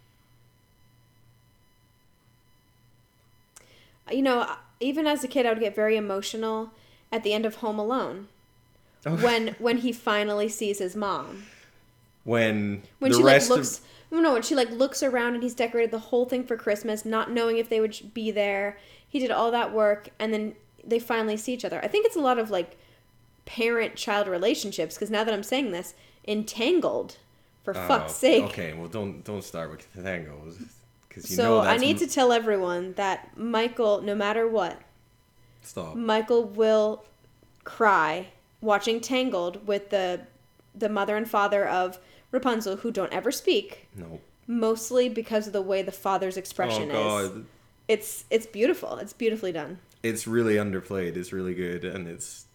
You know, even as a kid, I would get very emotional at the end of Home Alone. Oh. When he finally sees his mom. When When the she like rest looks of... no, when she like looks around and he's decorated the whole thing for Christmas, not knowing if they would be there. He did all that work and then they finally see each other. I think it's a lot of like parent-child relationships because now that I'm saying this, Entangled, for fuck's sake. Okay, well don't start with Tangled. So I need to tell everyone that Michael, no matter what, Stop. Michael will cry watching Tangled with the mother and father of Rapunzel, who don't ever speak. No. Mostly because of the way the father's expression God. is. It's beautiful. It's beautifully done. It's really underplayed. It's really good, and it's...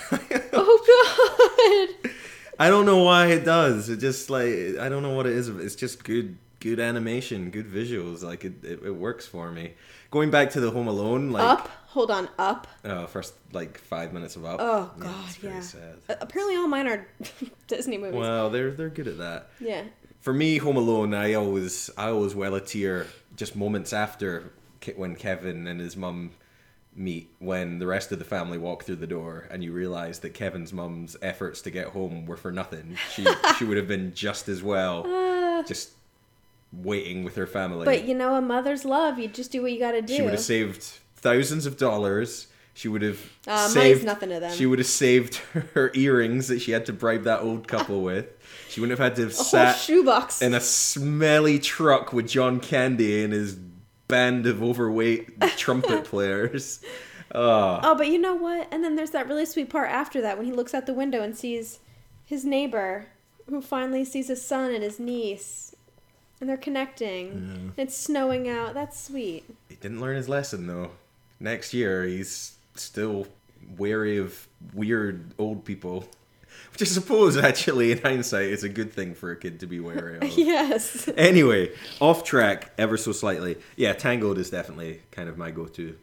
Oh God! I don't know why it does. It just like I don't know what it is. It's just good animation, good visuals. Like it works for me. Going back to the Home Alone, like Up. Hold on. Up. first like 5 minutes of Up. Oh Yeah, God, it's very yeah. sad. Apparently, all mine are Disney movies. Well, they're good at that. Yeah. For me, Home Alone, I always well a tear just moments after when Kevin and his mum meet, when the rest of the family walk through the door and you realize that Kevin's mum's efforts to get home were for nothing. She would have been just as well just waiting with her family. But you know, a mother's love, you just do what you got to do. She would have saved thousands of dollars. She would have saved... Money's nothing to them. She would have saved her earrings that she had to bribe that old couple with. She wouldn't have had to have a whole sat shoebox in a smelly truck with John Candy and his band of overweight trumpet players. Oh, but you know what? And then there's that really sweet part after that when he looks out the window and sees his neighbor who finally sees his son and his niece. And they're connecting. Yeah. It's snowing out. That's sweet. He didn't learn his lesson, though. Next year, he's still wary of weird old people. Which I suppose, actually, in hindsight, is a good thing for a kid to be wary of. Yes. Anyway, off track ever so slightly. Yeah, Tangled is definitely kind of my go-to.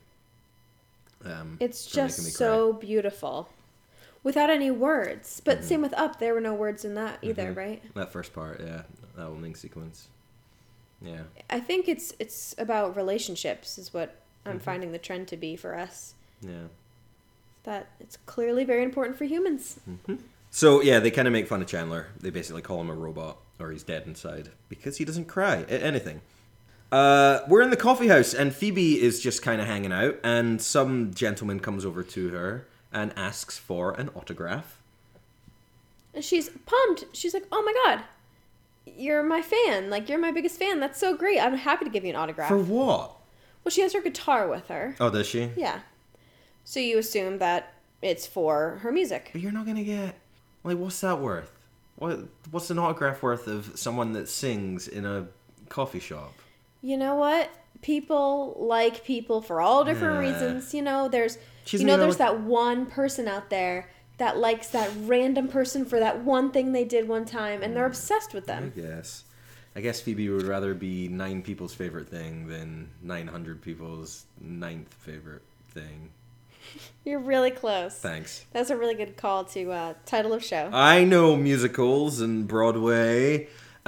It's just so beautiful. Without any words. But same with Up, there were no words in that either, right? That first part, yeah. That opening sequence. Yeah. I think it's about relationships is what I'm finding the trend to be for us. Yeah. That it's clearly very important for humans. Mm-hmm. So, yeah, they kind of make fun of Chandler. They basically call him a robot, or he's dead inside, because he doesn't cry at anything. We're in the coffee house, and Phoebe is just kind of hanging out, and some gentleman comes over to her and asks for an autograph. And she's pumped. She's like, oh my God, you're my fan. Like, you're my biggest fan. That's so great. I'm happy to give you an autograph. For what? Well, she has her guitar with her. Oh, does she? Yeah. So you assume that it's for her music. But you're not going to get... Like, what's that worth? What's an autograph worth of someone that sings in a coffee shop? You know what? People like people for all different reasons. You know, there's that one person out there that likes that random person for that one thing they did one time, and they're obsessed with them. I guess Phoebe would rather be 9 people's favorite thing than 900 people's 9th favorite thing. You're really close. Thanks. That's a really good call to title of show. I know musicals and Broadway.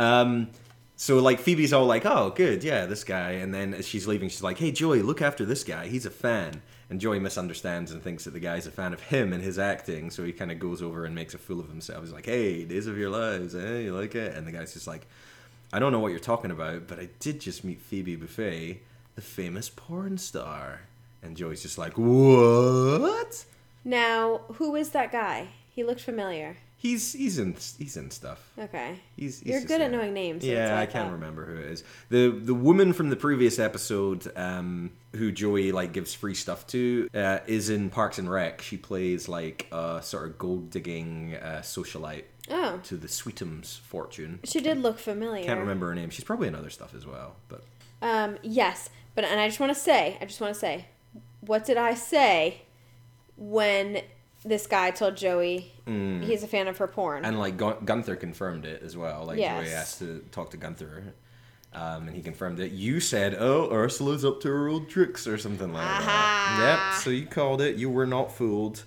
So, like, Phoebe's all like, oh, good, yeah, this guy. And then as she's leaving, she's like, hey, Joey, look after this guy. He's a fan. And Joey misunderstands and thinks that the guy's a fan of him and his acting, so he kind of goes over and makes a fool of himself. He's like, hey, Days of Your Lives, eh? You like it? And the guy's just like, I don't know what you're talking about, but I did just meet Phoebe Buffay, the famous porn star. And Joey's just like, what? Now, who is that guy? He looked familiar. He's in stuff. Okay. He's You're just good at in it. knowing names. So that's Yeah, what I can't thought. remember who it is. The woman from the previous episode, who Joey like gives free stuff to, is in Parks and Rec. She plays like a sort of gold digging socialite Oh. to the Sweetums fortune. She did look familiar. Can't remember her name. She's probably in other stuff as well. But Yes, but and I just want to say, what did I say when this guy told Joey he's a fan of her porn? and like Gunther confirmed it as well. Like Yes. Joey asked to talk to Gunther. And he confirmed it. You said, "Oh, Ursula's up to her old tricks" or something like that. Yep. So you called it. You were not fooled.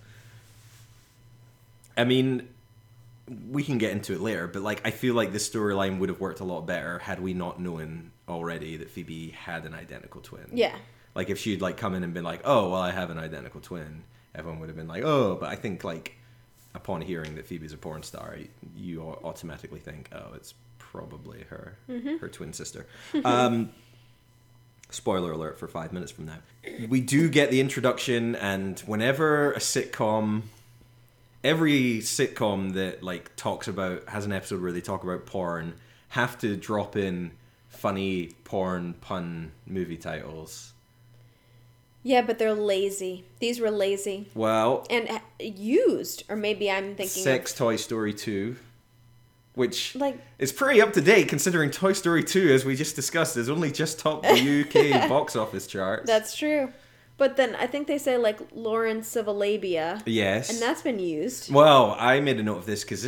I mean, we can get into it later, but like I feel like this storyline would have worked a lot better had we not known already that Phoebe had an identical twin. Yeah. Like if she'd like come in and been like, "Oh, well, I have an identical twin," everyone would have been like, "Oh," but I think like upon hearing that Phoebe's a porn star, you automatically think, "Oh, it's probably her twin sister." Spoiler alert for 5 minutes from now. We do get the introduction, and whenever a sitcom, every sitcom that like has an episode where they talk about porn, have to drop in funny porn pun movie titles. Yeah, but they're lazy. These were lazy Well, and used, or maybe I'm thinking Sex Toy Story 2, which Like- is pretty up to date considering Toy Story 2, as we just discussed, has only just topped the UK box office charts. That's true. But then I think they say like Lawrence of Arabia. Yes. And that's been used. Well, I made a note of this because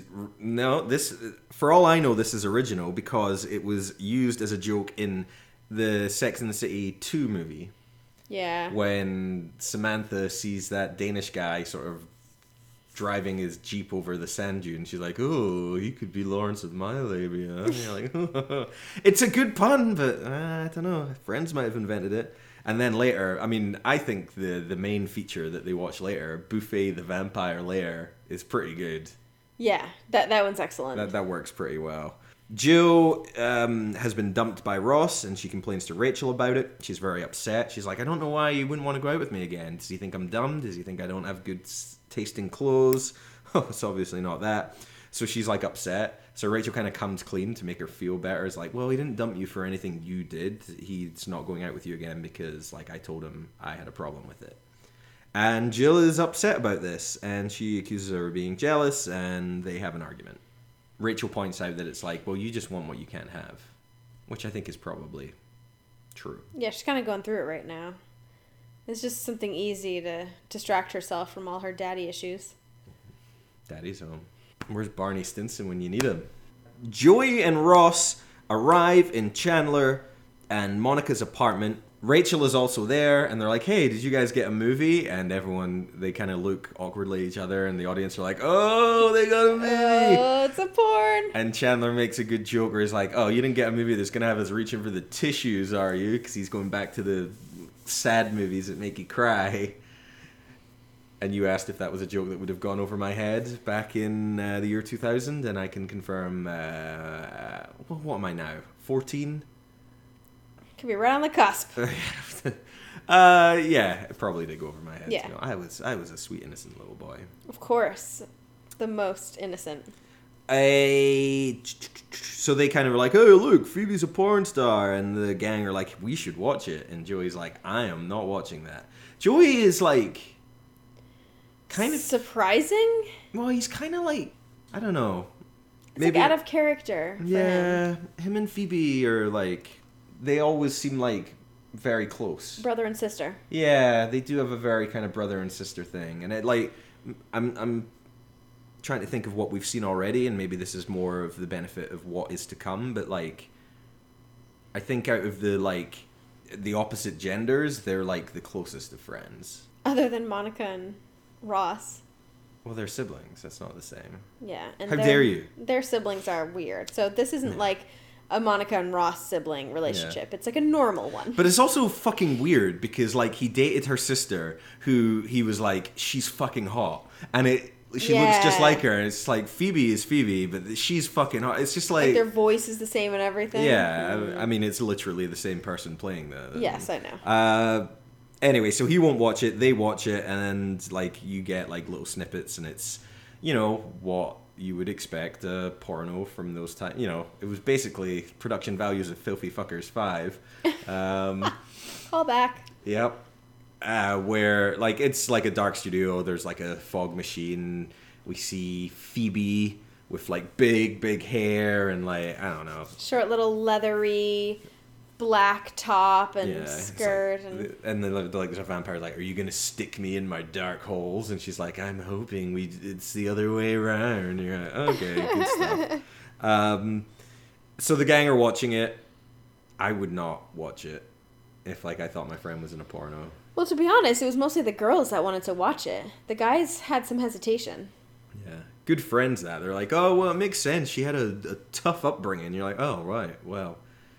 for all I know, this is original because it was used as a joke in the Sex and the City 2 movie. Yeah. When Samantha sees that Danish guy sort of driving his Jeep over the sand dune, she's like, "Oh, he could be Lawrence of my labia." And you're like, it's a good pun, but I don't know. Friends might have invented it. And then later, I mean, I think the main feature that they watch later, Buffet the Vampire Lair, is pretty good. Yeah. That one's excellent. That works pretty well. Jill has been dumped by Ross, and she complains to Rachel about it. She's very upset. She's like, "I don't know why you wouldn't want to go out with me again. Does he think I'm dumb? Does he think I don't have good tasting clothes?" It's obviously not that. So she's like upset. So Rachel kind of comes clean to make her feel better. It's like, "Well, he didn't dump you for anything you did. He's not going out with you again because like I told him I had a problem with it." And Jill is upset about this, and she accuses her of being jealous, and they have an argument. Rachel points out that it's like, "Well, you just want what you can't have," which I think is probably true. Yeah, she's kind of going through it right now. It's just something easy to distract herself from all her daddy issues. Daddy's home. Where's Barney Stinson when you need him? Joey and Ross arrive in Chandler and Monica's apartment. Rachel is also there, and they're like, "Hey, did you guys get a movie?" And everyone, they kind of look awkwardly at each other, and the audience are like, "Oh, they got a movie!" Oh, it's a porn. And Chandler makes a good joke where he's like, "Oh, you didn't get a movie that's going to have us reaching for the tissues, are you?" Because he's going back to the sad movies that make you cry. And you asked if that was a joke that would have gone over my head back in the year 2000, and I can confirm, what am I now, 14? Could be right on the cusp. Yeah, it probly did go over my head. Yeah. You know, I was a sweet, innocent little boy. Of course. The most innocent. So they kind of were like, "Oh, look, Phoebe's a porn star," and the gang are like, "We should watch it." And Joey's like, "I am not watching that." Joey is like, kind of surprising. Well, he's kind of like, I don't know, It's like out of character. For yeah, him. him and Phoebe are like, they always seem like very close. Brother and sister. Yeah, they do have a very kind of brother and sister thing, and it like, I'm trying to think of what we've seen already, and maybe this is more of the benefit of what is to come, but like, I think out of the opposite genders, they're like the closest of friends. Other than Monica and Ross. Well, they're siblings. That's not the same. Yeah. And How dare you? Their siblings are weird. So this isn't like a Monica and Ross sibling relationship. It's like a normal one. But it's also fucking weird because, like, he dated her sister, who he was like, she's fucking hot, and she looks just like her, and it's like Phoebe is Phoebe, but she's fucking hot. It's just like their voice is the same and everything. Yeah, I mean, it's literally the same person playing that. Yes, I know. Anyway, so he won't watch it, they watch it, and like you get like little snippets, and it's, you know, what you would expect a porno from those times. You know, it was basically production values of Filthy Fuckers 5. Call back. Yep. Where like it's like a dark studio, there's like a fog machine, we see Phoebe with like big hair and like, I don't know, short little leathery black top and skirt, like, and then like there's a vampire like, are you gonna stick me in my dark holes? And she's like, I'm hoping it's the other way around. And you're like, okay, good stuff. So the gang are watching it. I would not watch it if like I thought my friend was in a porno. Well, to be honest, it was mostly the girls that wanted to watch it. The guys had some hesitation. Yeah, good friends that they're like, oh well, it makes sense, she had a tough upbringing. You're like, oh right, well,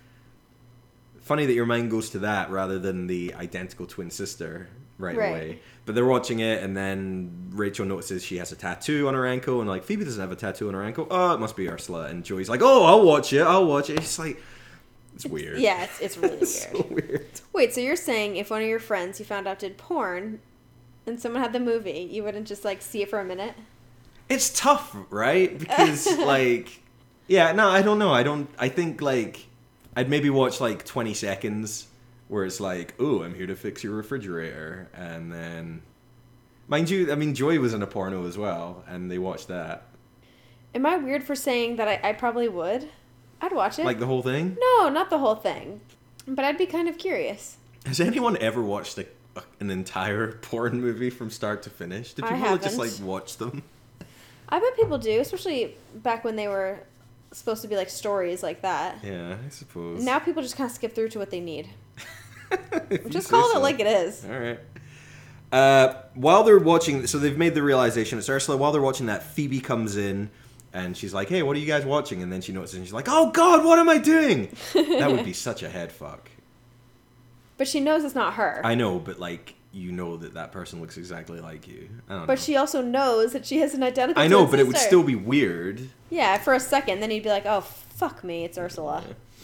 funny that your mind goes to that rather than the identical twin sister right away. But they're watching it, and then Rachel notices she has a tattoo on her ankle, and like, Phoebe doesn't have a tattoo on her ankle. Oh, it must be Ursula. And Joey's like, oh, I'll watch it. It's like, it's weird. Yeah, it's really weird. So weird. Wait, so you're saying if one of your friends you found out did porn, and someone had the movie, you wouldn't just like see it for a minute? It's tough, right? Because like, yeah, no, I don't know. I think like, I'd maybe watch like 20 seconds where it's like, oh, I'm here to fix your refrigerator. And then, mind you, I mean, Joy was in a porno as well, and they watched that. Am I weird for saying that I probably would? I'd watch it. Like the whole thing? No, not the whole thing. But I'd be kind of curious. Has anyone ever watched an entire porn movie from start to finish? Do people just like watch them? I bet people do, especially back when they were supposed to be like stories like that. Yeah, I suppose. Now people just kind of skip through to what they need. Just call it like it is. All right. While they're watching, so they've made the realization it's Ursula. While they're watching that, Phoebe comes in and she's like, "Hey, what are you guys watching?" And then she notices and she's like, "Oh God, what am I doing?" That would be such a head fuck. But she knows it's not her. I know, but like, you know that person looks exactly like you. I don't know. But she also knows that she has an identical I know, twin but sister. it would still be weird. Yeah, for a second, then you'd be like, "Oh, fuck me, it's Ursula."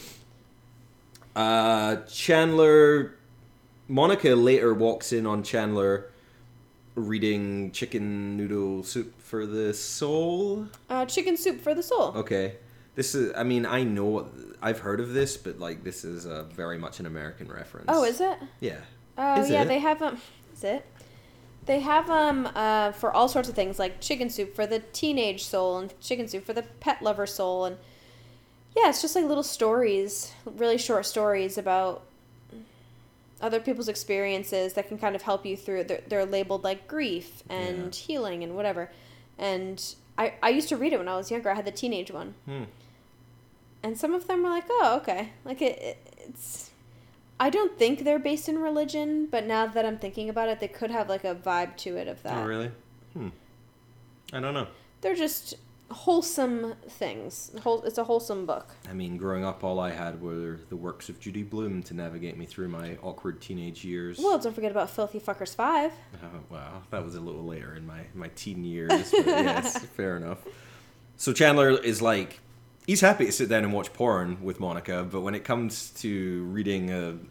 Chandler, Monica later walks in on Chandler reading Chicken Noodle Soup for the Soul. Chicken Soup for the Soul. Okay. This is, I mean, I know, I've heard of this, but like, this is very much an American reference. Oh, is it? Yeah. Oh, yeah, they have, is it? They have for all sorts of things, like Chicken Soup for the teenage soul and Chicken Soup for the pet lover soul. And yeah, it's just like little stories, really short stories about other people's experiences that can kind of help you through. They're labeled like grief and healing and whatever. And I used to read it when I was younger. I had the teenage one. And some of them were like, oh, okay. Like, it's... I don't think they're based in religion, but now that I'm thinking about it, they could have, like, a vibe to it of that. Oh, really? I don't know. They're just wholesome things. It's a wholesome book. I mean, growing up, all I had were the works of Judy Blume to navigate me through my awkward teenage years. Well, don't forget about Filthy Fuckers 5. Oh, wow. That was a little later in my teen years, but yes, fair enough. So Chandler is like, he's happy to sit down and watch porn with Monica, but when it comes to reading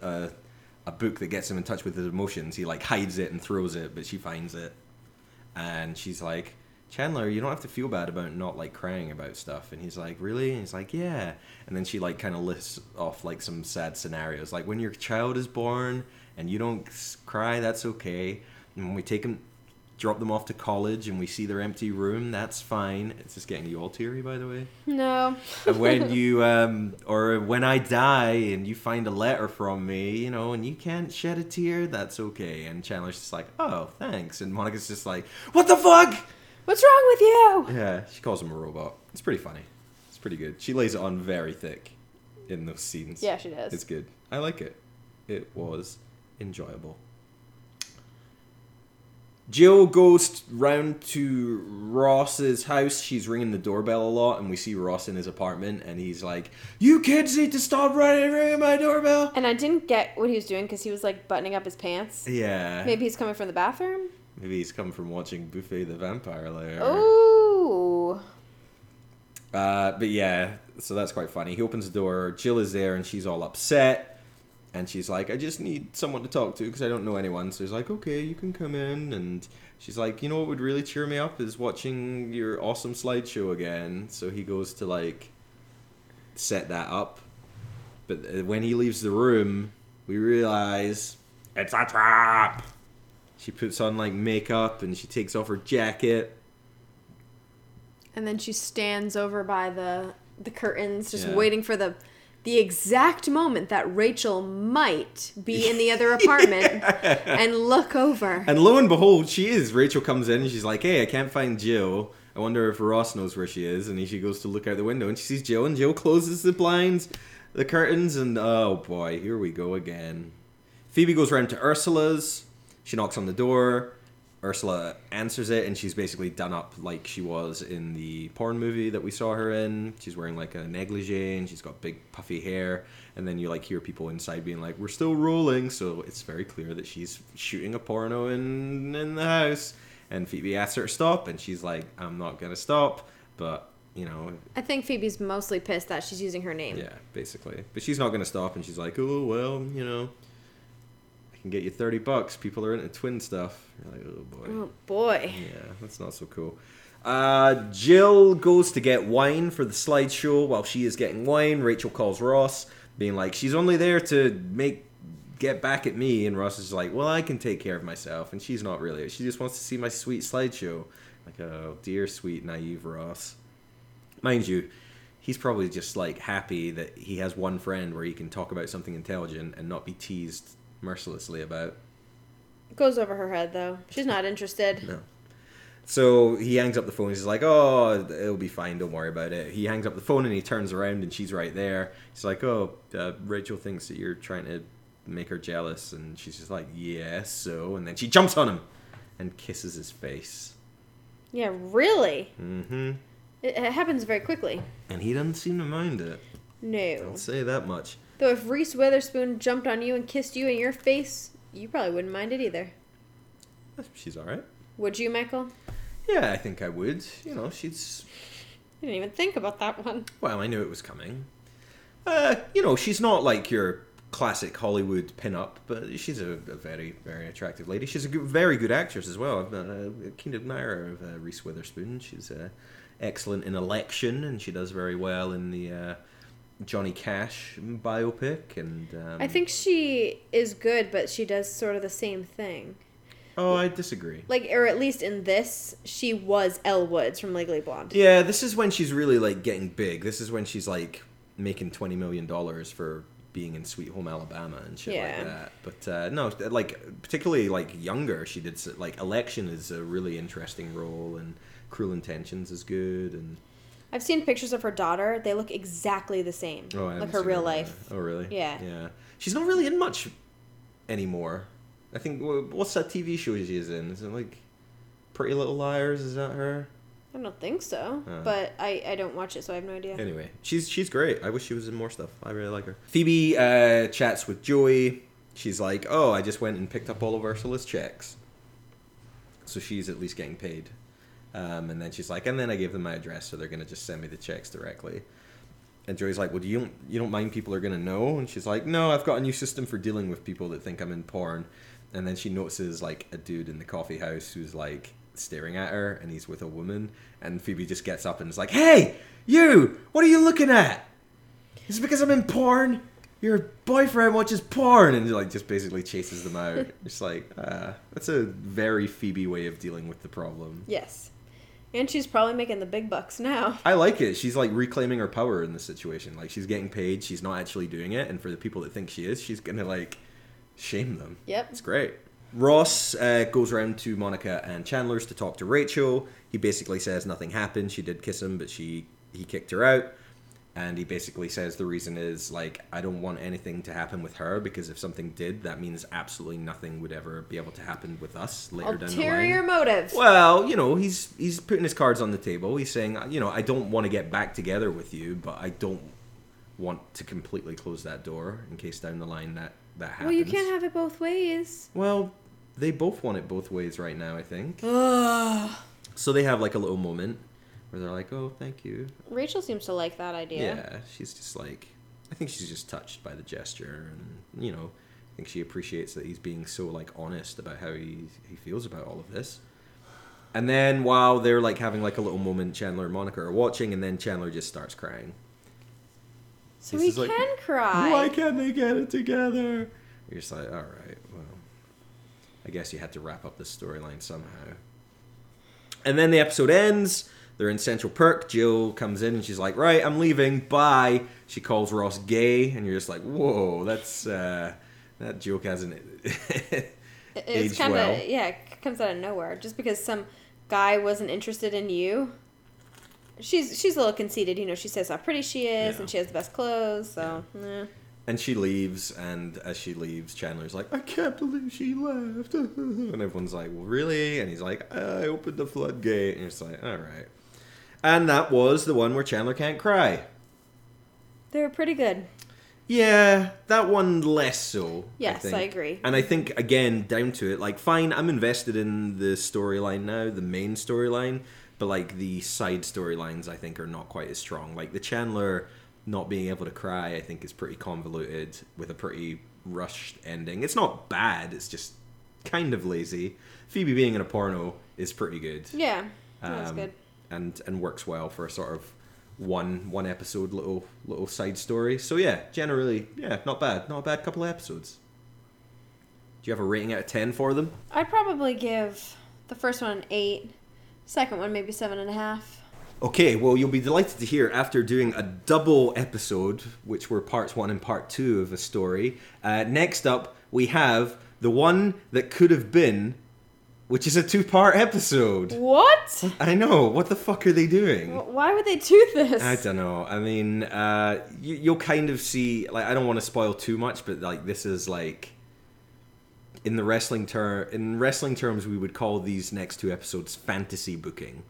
a book that gets him in touch with his emotions, he like hides it and throws it, but she finds it. And she's like, Chandler, you don't have to feel bad about not like crying about stuff. And he's like, really? And he's like, yeah. And then she like kind of lists off like some sad scenarios, like when your child is born and you don't cry, that's okay. And when we drop them off to college and we see their empty room, that's fine. It's just getting you all teary, by the way. No. And when you or when I die and you find a letter from me, you know, and you can't shed a tear, that's okay. And Chandler's just like, oh, thanks. And Monica's just like, what the fuck? What's wrong with you? Yeah, she calls him a robot. It's pretty funny. It's pretty good. She lays it on very thick in those scenes. Yeah, she does. It's good. I like it. It was enjoyable. Jill goes round to Ross's house. She's ringing the doorbell a lot, and we see Ross in his apartment, and he's like, "You kids need to stop ringing my doorbell." And I didn't get what he was doing because he was like buttoning up his pants. Yeah. Maybe he's coming from the bathroom? Maybe he's come from watching Buffy the Vampire Slayer. Oh. But yeah, so that's quite funny. He opens the door, Jill is there, and she's all upset. And she's like, I just need someone to talk to because I don't know anyone. So he's like, okay, you can come in. And she's like, you know what would really cheer me up is watching your awesome slideshow again. So he goes to, like, set that up. But when he leaves the room, we realize it's a trap. She puts on, like, makeup and she takes off her jacket. And then she stands over by the curtains, just Yeah. waiting for the exact moment that Rachel might be in the other apartment and look over. And lo and behold, she is. Rachel comes in and she's like, hey, I can't find Jill. I wonder if Ross knows where she is. And she goes to look out the window and she sees Jill, and Jill closes the blinds, the curtains, and oh boy, here we go again. Phoebe goes round to Ursula's. She knocks on the door. Ursula answers it, and she's basically done up like she was in the porn movie that we saw her in. She's wearing like a negligee, and she's got big puffy hair. And then you like hear people inside being like, "We're still rolling," so it's very clear that she's shooting a porno in the house. And Phoebe asks her to stop, and she's like, "I'm not gonna stop," but you know. I think Phoebe's mostly pissed that she's using her name. Yeah, basically, but she's not gonna stop, and she's like, "Oh well, you know, can get you $30. People are into twin stuff." You're like, oh boy. Oh boy. Yeah, that's not so cool. Jill goes to get wine for the slideshow. While she is getting wine, Rachel calls Ross, being like, she's only there to get back at me. And Ross is like, well, I can take care of myself. And she's not really. She just wants to see my sweet slideshow. Like, oh, dear, sweet, naive Ross. Mind you, he's probably just like happy that he has one friend where he can talk about something intelligent and not be teased mercilessly about. Goes over her head, though. She's not interested. No. So he hangs up the phone. He's like, oh, it'll be fine. Don't worry about it. He hangs up the phone and he turns around and she's right there. He's like, oh, Rachel thinks that you're trying to make her jealous. And she's just like, yeah, so. And then she jumps on him and kisses his face. Yeah, really? Mm-hmm. It happens very quickly. And he doesn't seem to mind it. No. I'll say that much. Though if Reese Witherspoon jumped on you and kissed you in your face, you probably wouldn't mind it either. She's all right. Would you, Michael? Yeah, I think I would. You know, she's... I didn't even think about that one. Well, I knew it was coming. You know, she's not like your classic Hollywood pin-up, but she's a very, very attractive lady. She's a very good actress as well. I'm a keen admirer of Reese Witherspoon. She's excellent in Election, and she does very well in the Johnny Cash biopic. And I think she is good, but she does sort of the same thing. Oh, I disagree. Like, or at least in this, she was Elle Woods from Legally Blonde. Yeah, this is when she's really, like, getting big. This is when she's, like, making $20 million for being in Sweet Home Alabama and shit like that. But, no, like, particularly, like, younger, she did, like, Election is a really interesting role, and Cruel Intentions is good, and... I've seen pictures of her daughter. They look exactly the same. Oh, I like haven't her seen real her. life. Oh, really? Yeah. Yeah. She's not really in much anymore. I think, what's that TV show she is in? Is it, like, Pretty Little Liars? Is that her? I don't think so, but I don't watch it, so I have no idea. Anyway, she's great. I wish she was in more stuff. I really like her. Phoebe chats with Joey. She's like, oh, I just went and picked up all of Ursula's checks. So she's at least getting paid. And then she's like, and then I gave them my address, so they're going to just send me the checks directly. And Joey's like, well, you don't mind people are going to know? And she's like, no, I've got a new system for dealing with people that think I'm in porn. And then she notices, like, a dude in the coffee house who's, like, staring at her, and he's with a woman. And Phoebe just gets up and is like, hey, you! What are you looking at? Is it because I'm in porn? Your boyfriend watches porn! And, like, just basically chases them out. It's like, that's a very Phoebe way of dealing with the problem. Yes. And she's probably making the big bucks now. I like it. She's, like, reclaiming her power in this situation. Like, she's getting paid. She's not actually doing it. And for the people that think she is, she's going to, like... shame them. Yep. It's great. Ross goes around to Monica and Chandler's to talk to Rachel. He basically says nothing happened. She did kiss him, but he kicked her out. And he basically says the reason is, like, I don't want anything to happen with her, because if something did, that means absolutely nothing would ever be able to happen with us later down the line. Ulterior motives. Well, you know, he's putting his cards on the table. He's saying, you know, I don't want to get back together with you, but I don't want to completely close that door in case down the line that happens. Well, you can't have it both ways. Well, they both want it both ways right now, I think. Ugh. So they have, like, a little moment where they're like, oh, thank you. Rachel seems to like that idea. Yeah, she's just like, I think she's just touched by the gesture, and, you know, I think she appreciates that he's being so, like, honest about how he feels about all of this. And then while they're, like, having, like, a little moment, Chandler and Monica are watching, and then Chandler just starts crying. So he can cry. Why can't they get it together? You're just like, all right, well, I guess you had to wrap up this storyline somehow. And then the episode ends. They're in Central Perk. Jill comes in and she's like, right, I'm leaving. Bye. She calls Ross gay. And you're just like, whoa, that's, that joke hasn't aged kind of, well. yeah, it comes out of nowhere. Just because some guy wasn't interested in you. She's a little conceited. You know, she says how pretty she is and she has the best clothes. So, And she leaves, and as she leaves, Chandler's like, I can't believe she left. And everyone's like, well, really? And he's like, I opened the floodgate. And it's like, all right. And that was the one where Chandler can't cry. They were pretty good. Yeah, that one less so. Yes, I agree. And I think, again, down to it, like, fine, I'm invested in the storyline now, the main storyline, but, like, the side storylines, I think, are not quite as strong. Like, the Chandler not being able to cry, I think, is pretty convoluted with a pretty rushed ending. It's not bad, it's just kind of lazy. Phoebe being in a porno is pretty good. Yeah, that's good. And works well for a sort of one episode little side story. So yeah, generally, yeah, not bad couple of episodes. Do you have a rating out of 10 for them? I'd probably give the first one an 8, second one maybe 7.5. Okay, well, you'll be delighted to hear, after doing a double episode, which were parts 1 and part 2 of a story, next up we have the one that could have been, which is a 2-part episode. What? I know. What the fuck are they doing? Why would they do this? I don't know. I mean, you'll kind of see, like, I don't want to spoil too much, but, like, this is, like, in wrestling terms, we would call these next 2 episodes fantasy booking.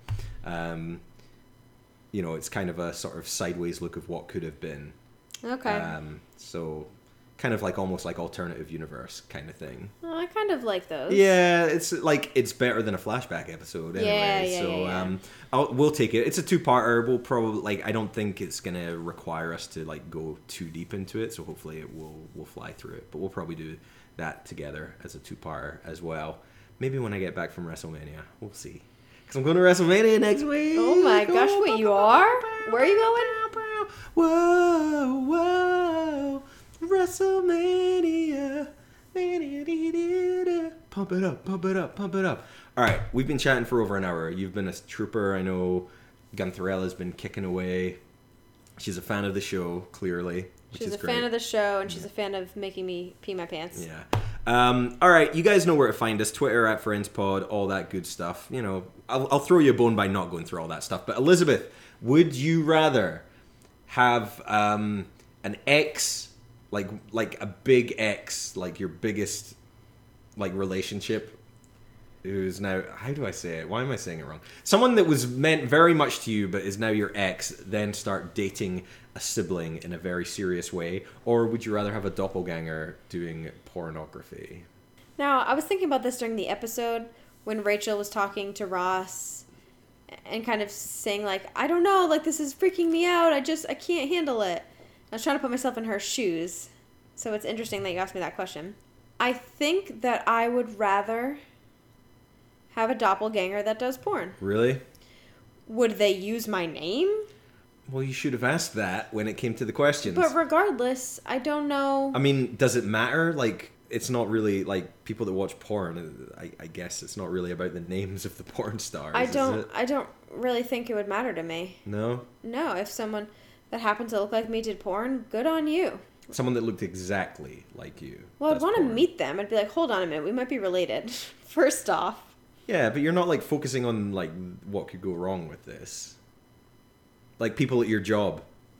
You know, it's kind of a sort of sideways look of what could have been. Okay. So, kind of like almost like alternative universe kind of thing. Oh, I kind of like those. Yeah, it's like, it's better than a flashback episode anyway. We'll take it. It's a 2-parter. We'll probably, like, I don't think it's gonna require us to, like, go too deep into it. So hopefully we'll fly through it. But we'll probably do that together as a 2-parter as well. Maybe when I get back from WrestleMania, we'll see. Because I'm going to WrestleMania next week. Oh my gosh, wait, you are? Where are you going? Whoa, WrestleMania. Pump it up, pump it up, pump it up. All right, we've been chatting for over an hour. You've been a trooper. I know Guntharella's been kicking away. She's a fan of the show, clearly. She's a fan of the show, and she's a fan of making me pee my pants. Yeah. All right, you guys know where to find us. Twitter @FriendsPod, all that good stuff. You know, I'll throw you a bone by not going through all that stuff. But Elizabeth, would you rather have an ex, like a big ex, like your biggest, like, relationship, who's now, how do I say it? Why am I saying it wrong? Someone that was meant very much to you but is now your ex, then start dating a sibling in a very serious way? Or would you rather have a doppelganger doing pornography? Now, I was thinking about this during the episode when Rachel was talking to Ross and kind of saying, like, I don't know, like, this is freaking me out. I can't handle it. I was trying to put myself in her shoes. So it's interesting that you asked me that question. I think that I would rather have a doppelganger that does porn. Really? Would they use my name? Well, you should have asked that when it came to the questions. But regardless, I don't know. I mean, does it matter? Like, it's not really, like, people that watch porn, I guess it's not really about the names of the porn stars, I don't really think it would matter to me. No? No, if someone that happened to look like me did porn, good on you. Someone that looked exactly like you. Well, I'd want to meet them. I'd be like, hold on a minute, we might be related. First off. Yeah, but you're not, like, focusing on, like, what could go wrong with this. Like, people at your job.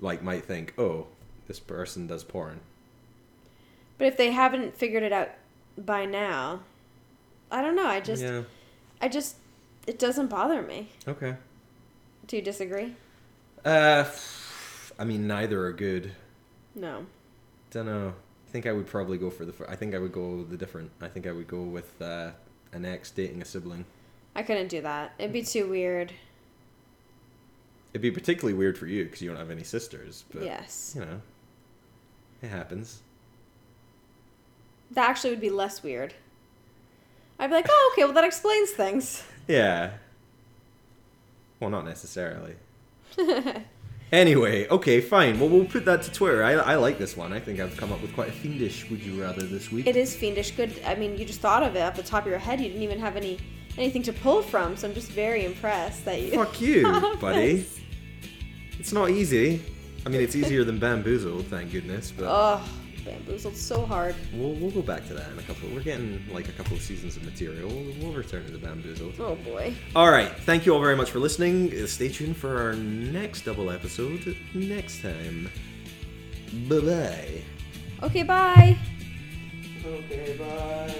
like might think, oh, this person does porn. But if they haven't figured it out by now, I don't know. I just, it doesn't bother me. Okay. Do you disagree? I mean, neither are good. No. Don't know. I think I would probably go for I think I would go the different. I think I would go with an ex dating a sibling. I couldn't do that. It'd be too weird. It'd be particularly weird for you because you don't have any sisters. But, yes. You know, it happens. That actually would be less weird. I'd be like, oh, okay, well, that explains things. Yeah. Well, not necessarily. Anyway, okay, fine. Well, we'll put that to Twitter. I like this one. I think I've come up with quite a fiendish would you rather this week. It is fiendish good. I mean, you just thought of it off the top of your head. You didn't even have anything to pull from, so I'm just very impressed that you... Fuck you, buddy. It's not easy. I mean, it's easier than Bamboozled, thank goodness, but... Oh, Bamboozled so hard. We'll go back to that in a couple... We're getting, like, a couple of seasons of material. We'll return to the Bamboozled. Oh, boy. Alright, thank you all very much for listening. Stay tuned for our next double episode next time. Bye-bye. Okay, bye. Okay, bye.